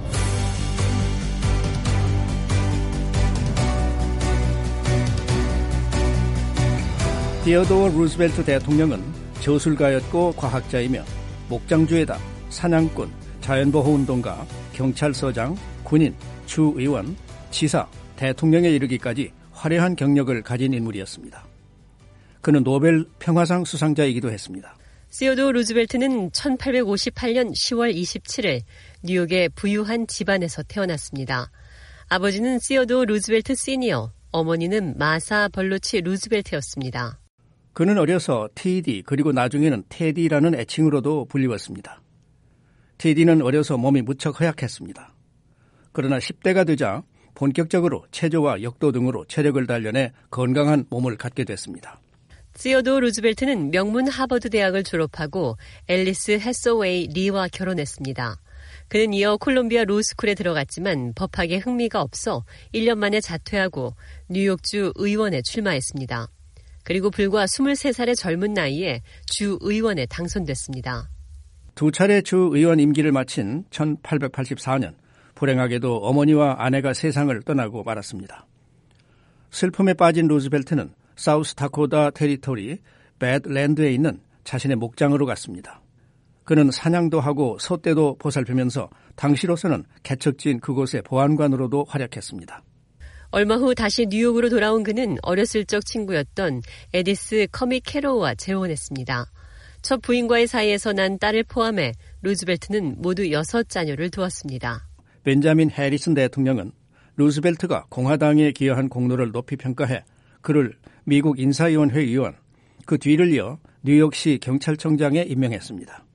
시어도어 루즈벨트 대통령은 저술가였고 과학자이며 목장주의다, 사냥꾼, 자연보호운동가, 경찰서장, 군인, 주의원, 지사, 대통령에 이르기까지 화려한 경력을 가진 인물이었습니다. 그는 노벨 평화상 수상자이기도 했습니다. 시어도어 루즈벨트는 1858년 10월 27일 뉴욕의 부유한 집안에서 태어났습니다. 아버지는 시어도어 루즈벨트 시니어, 어머니는 마사 벌로치 루즈벨트였습니다. 그는 어려서 TD 그리고 나중에는 테디라는 애칭으로도 불리웠습니다. TD는 어려서 몸이 무척 허약했습니다. 그러나 10대가 되자 본격적으로 체조와 역도 등으로 체력을 단련해 건강한 몸을 갖게 됐습니다. 시어도어 루즈벨트는 명문 하버드 대학을 졸업하고 앨리스 해서웨이 리와 결혼했습니다. 그는 이어 콜롬비아 로스쿨에 들어갔지만 법학에 흥미가 없어 1년 만에 자퇴하고 뉴욕주 의원에 출마했습니다. 그리고 불과 23살의 젊은 나이에 주 의원에 당선됐습니다. 두 차례 주 의원 임기를 마친 1884년 불행하게도 어머니와 아내가 세상을 떠나고 말았습니다. 슬픔에 빠진 루즈벨트는 사우스 다코타 테리토리 배드랜드에 있는 자신의 목장으로 갔습니다. 그는 사냥도 하고 소떼도 보살피면서 당시로서는 개척지인 그곳의 보안관으로도 활약했습니다. 얼마 후 다시 뉴욕으로 돌아온 그는 어렸을 적 친구였던 에디스 커미 캐로우와 재혼했습니다. 첫 부인과의 사이에서 난 딸을 포함해 루즈벨트는 모두 6자녀를 두었습니다. 벤자민 해리슨 대통령은 루즈벨트가 공화당에 기여한 공로를 높이 평가해 그를 미국 인사위원회 의원, 그 뒤를 이어 뉴욕시 경찰청장에 임명했습니다.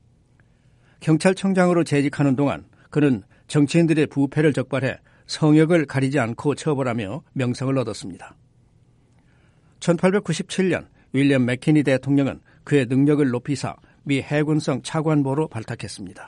경찰청장으로 재직하는 동안 그는 정치인들의 부패를 적발해 성역을 가리지 않고 처벌하며 명성을 얻었습니다. 1897년 윌리엄 맥키니 대통령은 그의 능력을 높이사 미 해군성 차관보로 발탁했습니다.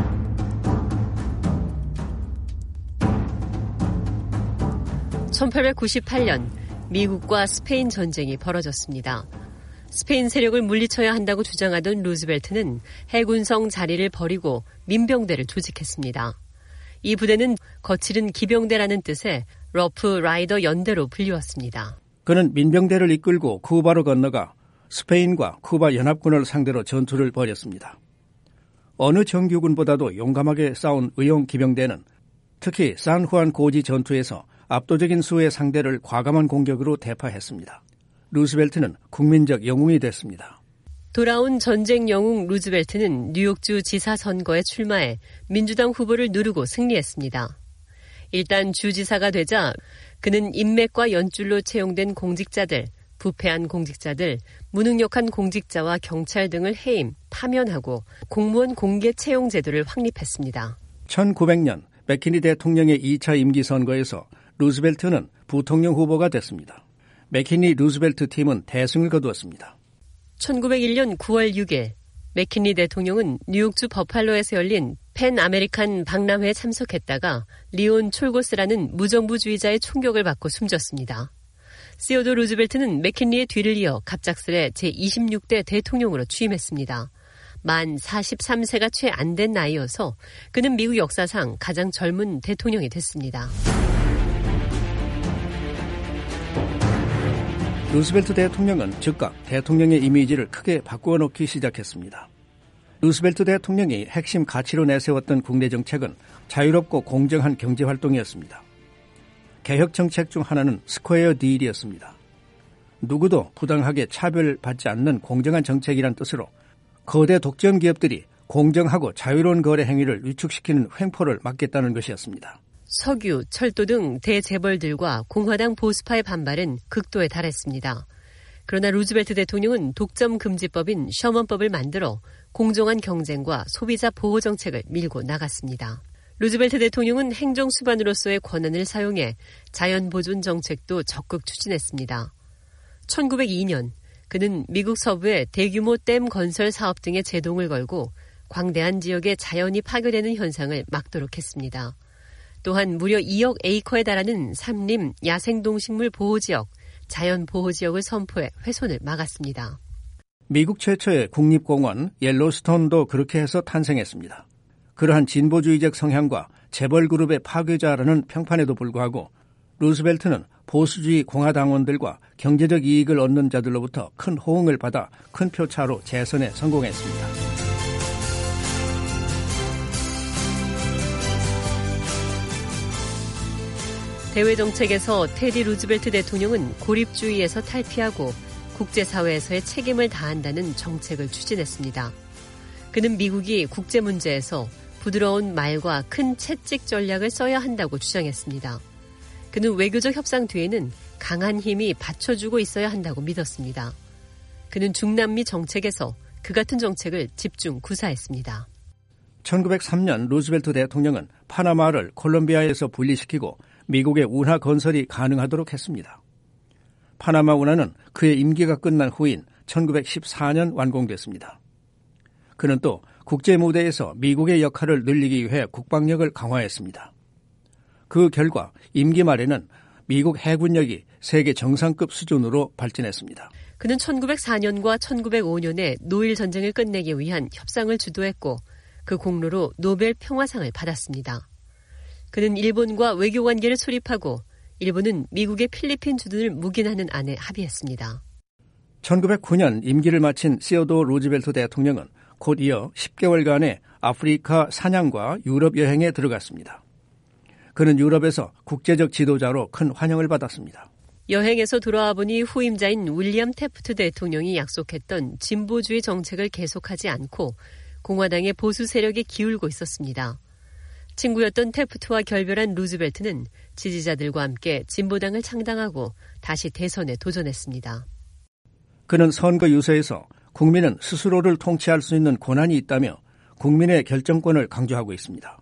(1898년) 미국과 스페인 전쟁이 벌어졌습니다. 스페인 세력을 물리쳐야 한다고 주장하던 루즈벨트는 해군성 자리를 버리고 민병대를 조직했습니다. 이 부대는 거칠은 기병대라는 뜻의 러프 라이더 연대로 불리웠습니다. 그는 민병대를 이끌고 쿠바로 건너가 스페인과 쿠바 연합군을 상대로 전투를 벌였습니다. 어느 정규군보다도 용감하게 싸운 의용 기병대는 특히 산후안 고지 전투에서 압도적인 수의 상대를 과감한 공격으로 대파했습니다. 루스벨트는 국민적 영웅이 됐습니다. 돌아온 전쟁 영웅 루즈벨트는 뉴욕주 지사 선거에 출마해 민주당 후보를 누르고 승리했습니다. 일단 주지사가 되자 그는 인맥과 연줄로 채용된 공직자들, 부패한 공직자들, 무능력한 공직자와 경찰 등을 해임, 파면하고 공무원 공개 채용 제도를 확립했습니다. 1900년 맥키니 대통령의 2차 임기 선거에서 루스벨트는 부통령 후보가 됐습니다. 맥키니 루스벨트 팀은 대승을 거두었습니다. 1901년 9월 6일 맥키니 대통령은 뉴욕주 버팔로에서 열린 팬 아메리칸 박람회에 참석했다가 리온 촐고스라는 무정부주의자의 총격을 받고 숨졌습니다. 시오도 루즈벨트는 맥키니의 뒤를 이어 갑작스레 제26대 대통령으로 취임했습니다. 만 43세가 채 안 된 나이여서 그는 미국 역사상 가장 젊은 대통령이 됐습니다. 루스벨트 대통령은 즉각 대통령의 이미지를 크게 바꾸어 놓기 시작했습니다. 루스벨트 대통령이 핵심 가치로 내세웠던 국내 정책은 자유롭고 공정한 경제활동이었습니다. 개혁 정책 중 하나는 스퀘어 딜이었습니다. 누구도 부당하게 차별받지 않는 공정한 정책이란 뜻으로 거대 독점 기업들이 공정하고 자유로운 거래 행위를 위축시키는 횡포를 막겠다는 것이었습니다. 석유, 철도 등 대재벌들과 공화당 보수파의 반발은 극도에 달했습니다. 그러나 루즈벨트 대통령은 독점 금지법인 셔먼법을 만들어 공정한 경쟁과 소비자 보호 정책을 밀고 나갔습니다. 루즈벨트 대통령은 행정수반으로서의 권한을 사용해 자연보존 정책도 적극 추진했습니다. 1902년 그는 미국 서부에 대규모 댐 건설 사업 등에 제동을 걸고 광대한 지역에 자연이 파괴되는 현상을 막도록 했습니다. 또한 무려 2억 에이커에 달하는 산림, 야생동식물 보호지역, 자연보호지역을 선포해 훼손을 막았습니다. 미국 최초의 국립공원 옐로스톤도 그렇게 해서 탄생했습니다. 그러한 진보주의적 성향과 재벌그룹의 파괴자라는 평판에도 불구하고 루스벨트는 보수주의 공화당원들과 경제적 이익을 얻는 자들로부터 큰 호응을 받아 큰 표차로 재선에 성공했습니다. 대외 정책에서 테디 루즈벨트 대통령은 고립주의에서 탈피하고 국제사회에서의 책임을 다한다는 정책을 추진했습니다. 그는 미국이 국제 문제에서 부드러운 말과 큰 채찍 전략을 써야 한다고 주장했습니다. 그는 외교적 협상 뒤에는 강한 힘이 받쳐주고 있어야 한다고 믿었습니다. 그는 중남미 정책에서 그 같은 정책을 집중 구사했습니다. 1903년 루즈벨트 대통령은 파나마를 콜롬비아에서 분리시키고 미국의 운하 건설이 가능하도록 했습니다. 파나마 운하는 그의 임기가 끝난 후인 1914년 완공됐습니다. 그는 또 국제 무대에서 미국의 역할을 늘리기 위해 국방력을 강화했습니다. 그 결과 임기 말에는 미국 해군력이 세계 정상급 수준으로 발전했습니다. 그는 1904년과 1905년에 노일 전쟁을 끝내기 위한 협상을 주도했고 그 공로로 노벨 평화상을 받았습니다. 그는 일본과 외교관계를 수립하고 일본은 미국의 필리핀 주둔을 묵인하는 안에 합의했습니다. 1909년 임기를 마친 시오도 루즈벨트 대통령은 곧 이어 10개월간의 아프리카 사냥과 유럽 여행에 들어갔습니다. 그는 유럽에서 국제적 지도자로 큰 환영을 받았습니다. 여행에서 돌아와 보니 후임자인 윌리엄 태프트 대통령이 약속했던 진보주의 정책을 계속하지 않고 공화당의 보수 세력에 기울고 있었습니다. 친구였던 태프트와 결별한 루즈벨트는 지지자들과 함께 진보당을 창당하고 다시 대선에 도전했습니다. 그는 선거 유세에서 국민은 스스로를 통치할 수 있는 권한이 있다며 국민의 결정권을 강조하고 있습니다.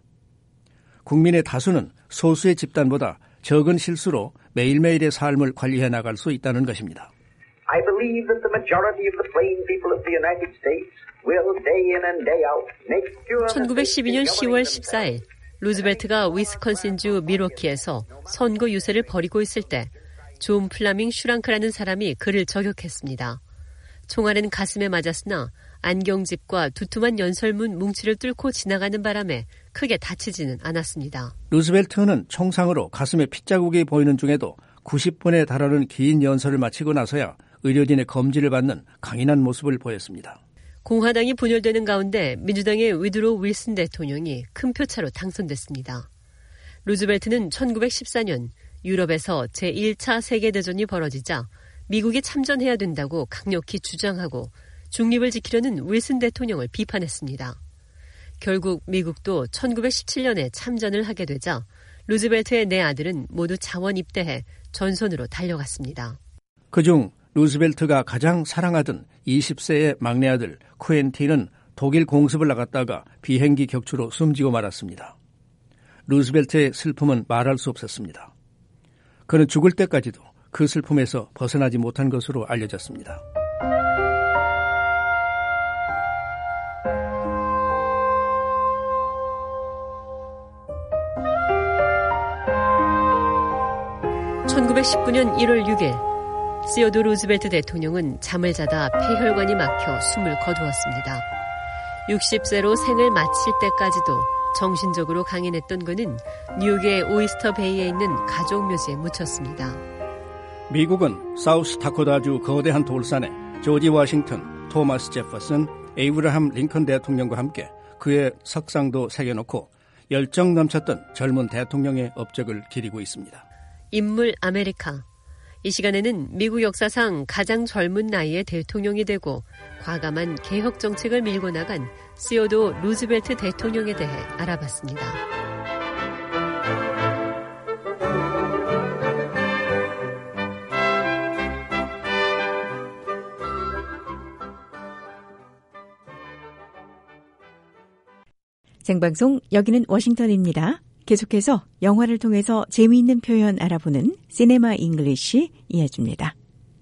국민의 다수는 소수의 집단보다 적은 실수로 매일매일의 삶을 관리해 나갈 수 있다는 것입니다. I believe that the majority of the plain people of the United States will day in and day out make sure 1912년 10월 14일 루즈벨트가 위스콘신주 밀워키에서 선거 유세를 벌이고 있을 때 존 플라밍 슈랑크라는 사람이 그를 저격했습니다. 총알은 가슴에 맞았으나 안경집과 두툼한 연설문 뭉치를 뚫고 지나가는 바람에 크게 다치지는 않았습니다. 루즈벨트는 총상으로 가슴에 핏자국이 보이는 중에도 90분에 달하는 긴 연설을 마치고 나서야 의료진의 검지를 받는 강인한 모습을 보였습니다. 공화당이 분열되는 가운데 민주당의 위드로 윌슨 대통령이 큰 표차로 당선됐습니다. 루즈벨트는 1914년 유럽에서 제1차 세계대전이 벌어지자 미국이 참전해야 된다고 강력히 주장하고 중립을 지키려는 윌슨 대통령을 비판했습니다. 결국 미국도 1917년에 참전을 하게 되자 루즈벨트의 네 아들은 모두 자원 입대해 전선으로 달려갔습니다. 그중 루즈벨트가 가장 사랑하던 20세의 막내 아들 쿠엔틴은 독일 공습을 나갔다가 비행기 격추로 숨지고 말았습니다. 루즈벨트의 슬픔은 말할 수 없었습니다. 그는 죽을 때까지도 그 슬픔에서 벗어나지 못한 것으로 알려졌습니다. (1919년 1월 6일) 시어도 루즈벨트 대통령은 잠을 자다 폐혈관이 막혀 숨을 거두었습니다. 60세로 생을 마칠 때까지도 정신적으로 강인했던 그는 뉴욕의 오이스터 베이에 있는 가족 묘지에 묻혔습니다. 미국은 사우스 다코타주 거대한 돌산에 조지 워싱턴, 토마스 제퍼슨, 에이브라함 링컨 대통령과 함께 그의 석상도 새겨놓고 열정 넘쳤던 젊은 대통령의 업적을 기리고 있습니다. 인물 아메리카. 이 시간에는 미국 역사상 가장 젊은 나이에 대통령이 되고 과감한 개혁 정책을 밀고 나간 시어도 루즈벨트 대통령에 대해 알아봤습니다. 생방송 여기는 워싱턴입니다. 계속해서 영화를 통해서 재미있는 표현 알아보는 시네마 잉글리시 이어집니다.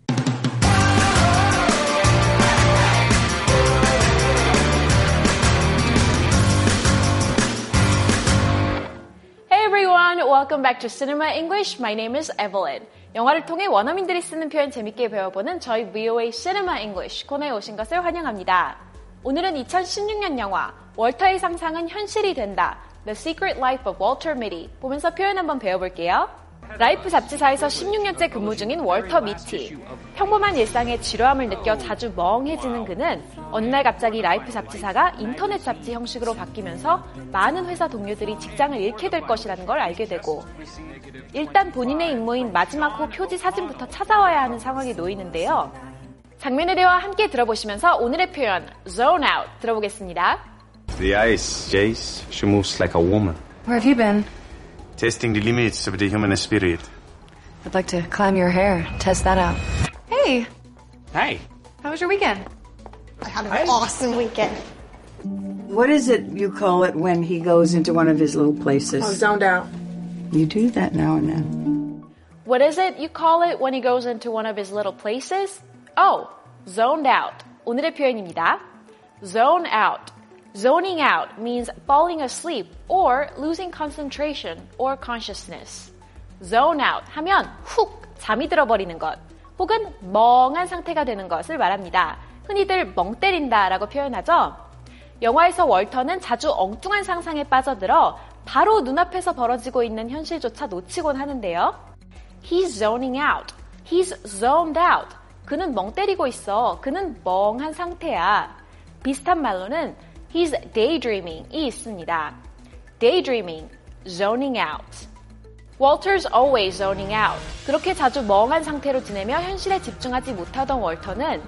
Hey everyone, welcome back to Cinema English. My name is Evelyn. 영화를 통해 원어민들이 쓰는 표현 재밌게 배워보는 저희 VOA Cinema English 코너에 오신 것을 환영합니다. 오늘은 2016년 영화 월터의 상상은 현실이 된다. The Secret Life of Walter Mitty 보면서 표현 한번 배워볼게요. 라이프 잡지사에서 16년째 근무 중인 월터 미티. 평범한 일상에 지루함을 느껴 자주 멍해지는 그는 어느 날 갑자기 라이프 잡지사가 인터넷 잡지 형식으로 바뀌면서 많은 회사 동료들이 직장을 잃게 될 것이라는 걸 알게 되고 일단 본인의 임무인 마지막 호 표지 사진부터 찾아와야 하는 상황에 놓이는데요. 장면의 대화 함께 들어보시면서 오늘의 표현 Zone Out 들어보겠습니다. The ice, Jace. She moves like a woman. Where have you been? Testing the limits of the human spirit. I'd like to climb your hair, test that out. Hey! Hi. How was your weekend? I had an awesome weekend. What is it you call it when he goes into one of his little places? I'm zoned out. You do that now and then. What is it you call it when he goes into one of his little places? Oh, zoned out. 오늘의 표현입니다. Zone out. Zoning out means falling asleep or losing concentration or consciousness. Zone out 하면 훅 잠이 들어버리는 것 혹은 멍한 상태가 되는 것을 말합니다. 흔히들 멍 때린다라고 표현하죠. 영화에서 월터는 자주 엉뚱한 상상에 빠져들어 바로 눈앞에서 벌어지고 있는 현실조차 놓치곤 하는데요. He's zoning out. He's zoned out. 그는 멍 때리고 있어. 그는 멍한 상태야. 비슷한 말로는 He's daydreaming이 있습니다. Daydreaming, zoning out. Walter's always zoning out. 그렇게 자주 멍한 상태로 지내며 현실에 집중하지 못하던 월터는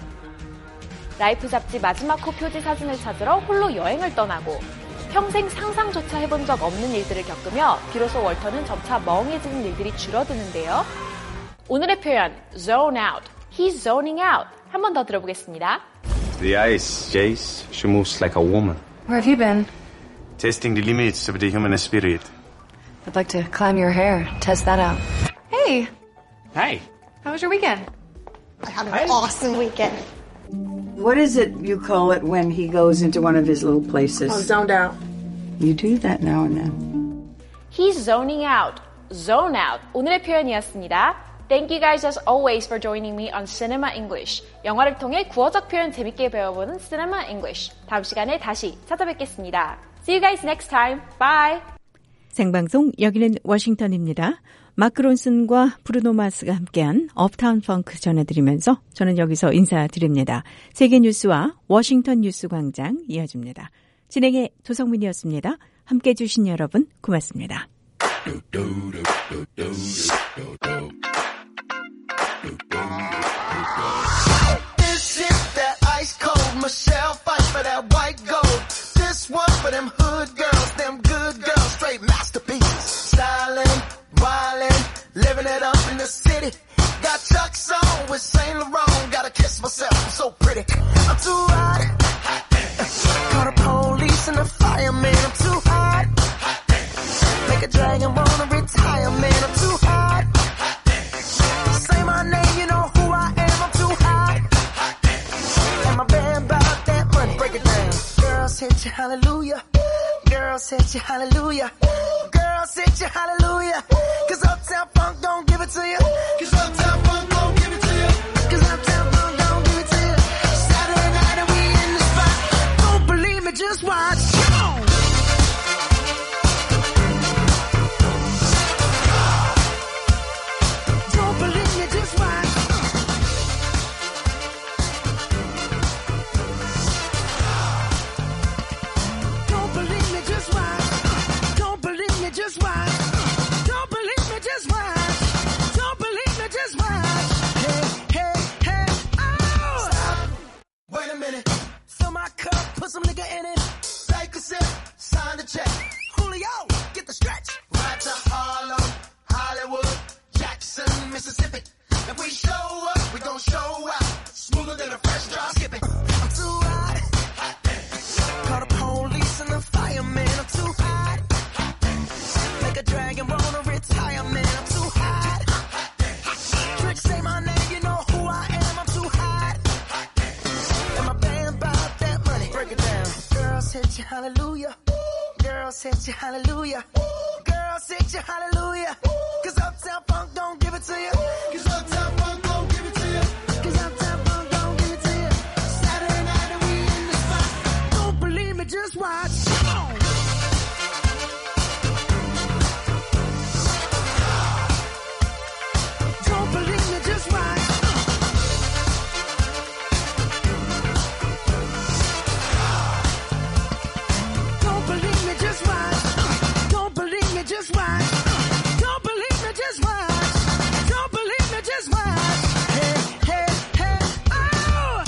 라이프 잡지 마지막 호 표지 사진을 찾으러 홀로 여행을 떠나고 평생 상상조차 해본 적 없는 일들을 겪으며 비로소 월터는 점차 멍해지는 일들이 줄어드는데요. 오늘의 표현, zone out. He's zoning out. 한 번 더 들어보겠습니다. The ice, Jace. She moves like a woman. Where have you been? Testing the limits of the human spirit. I'd like to climb your hair, test that out. Hey! Hi. How was your weekend? I had an awesome weekend. What is it you call it when he goes into one of his little places? I'm zoned out. You do that now and then. He's zoning out. Zone out. 오늘의 표현이었습니다. Thank you guys as always for joining me on Cinema English. 영화를 통해 구어적 표현 재밌게 배워보는 Cinema English. 다음 시간에 다시 찾아뵙겠습니다. See you guys next time. Bye. 생방송 여기는 워싱턴입니다. 마크 론슨과 브루노 마스가 함께한 업타운 펑크 전해드리면서 저는 여기서 인사드립니다. 세계 뉴스와 워싱턴 뉴스 광장 이어집니다. 진행의 조성민이었습니다. 함께해 주신 여러분 고맙습니다. This is that ice cold Michelle fight for that white gold. This one for them hood girls, them good girls, straight masterpieces. Styling, wildin', living it up in the city. Got Chuck's on with Saint Laurent. Gotta kiss myself, I'm so pretty. I'm too hot. Call the police and the fireman. I'm too hot. Make a dragon wanna retire, man. I'm too hot. Say my name, you know who I am. I'm too hot. And my band bought that money. Break it down. Girls hit you, hallelujah. Girls hit you, hallelujah. Girls hit you, hallelujah. Cause Uptown Funk don't give it to you. Cause Uptown Funk don't give it to you. Cause Uptown Funk don't give it to you. Saturday night and we in the spot. Don't believe me, just watch. Come on. Don't believe me, just watch. Don't believe me, just watch. Don't believe me, just watch. Don't believe me, just watch. Don't believe me, just watch. Hey, hey, hey, oh! Stop. Wait a minute. Fill my cup, put some nigga in it. Take a sip, sign the check. Julio, get the stretch. Right to Harlem, Hollywood, Jackson, Mississippi. If we show up, we gon' show out. Smoother than a fresh drop skipping. I'm too hot. Call the police and the fireman. I'm too hot. Make a dragon wanna retire, man. I'm too hot. Trick, say my name, you know who I am. I'm too hot. And my band bought that money. Break it down. Girls hit you, hallelujah. Girls hit you, hallelujah. Girls hit you, hallelujah. Cause Uptown Funk don't give it to you. Cause Uptown Funk don't give it to you. Cause Uptown Funk don't give it to you. Saturday night and we in the spot. Don't believe me, just watch. Come on. Don't believe me, just watch. Don't believe me, just watch. Don't believe me, just watch. Don't believe me, just watch. Don't believe me, just watch. Hey, hey, hey, oh!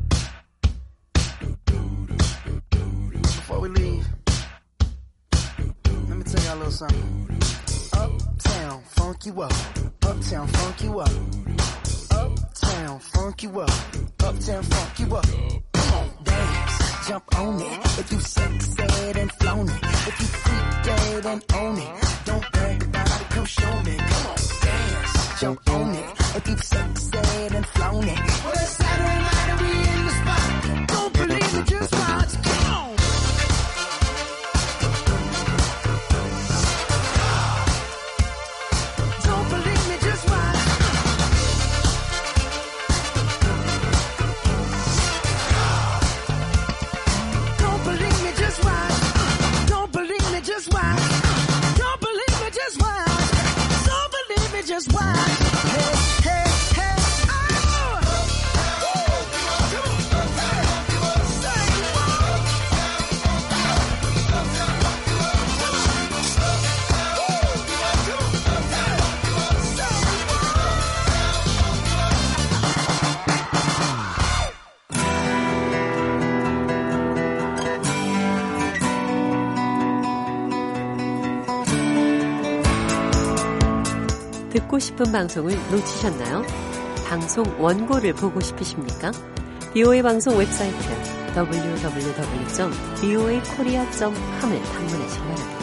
Before we leave, let me tell y'all a little something. Uptown, funk you up. Uptown, funk you up. Uptown, funk you up. Uptown, funk you up. Come on, dance, jump on it. If you sexed and flown it. If you freak dead and own it. Don't brag about it, come show me. Come on, dance, jump on it. If you sexed and flown it. Well, it's Saturday night and we in the spot. Don't believe it, just watch. Come on. Don't believe me, just watch. Don't believe me, just watch. Don't believe me, just watch. Don't believe me, just watch. Don't believe me, just watch. Hey, hey, hey, oh! 듣고 싶은 방송을 놓치셨나요? 방송 원고를 보고 싶으십니까? BOA 방송 웹사이트 www.voakorea.com을 방문하시기 바랍니다.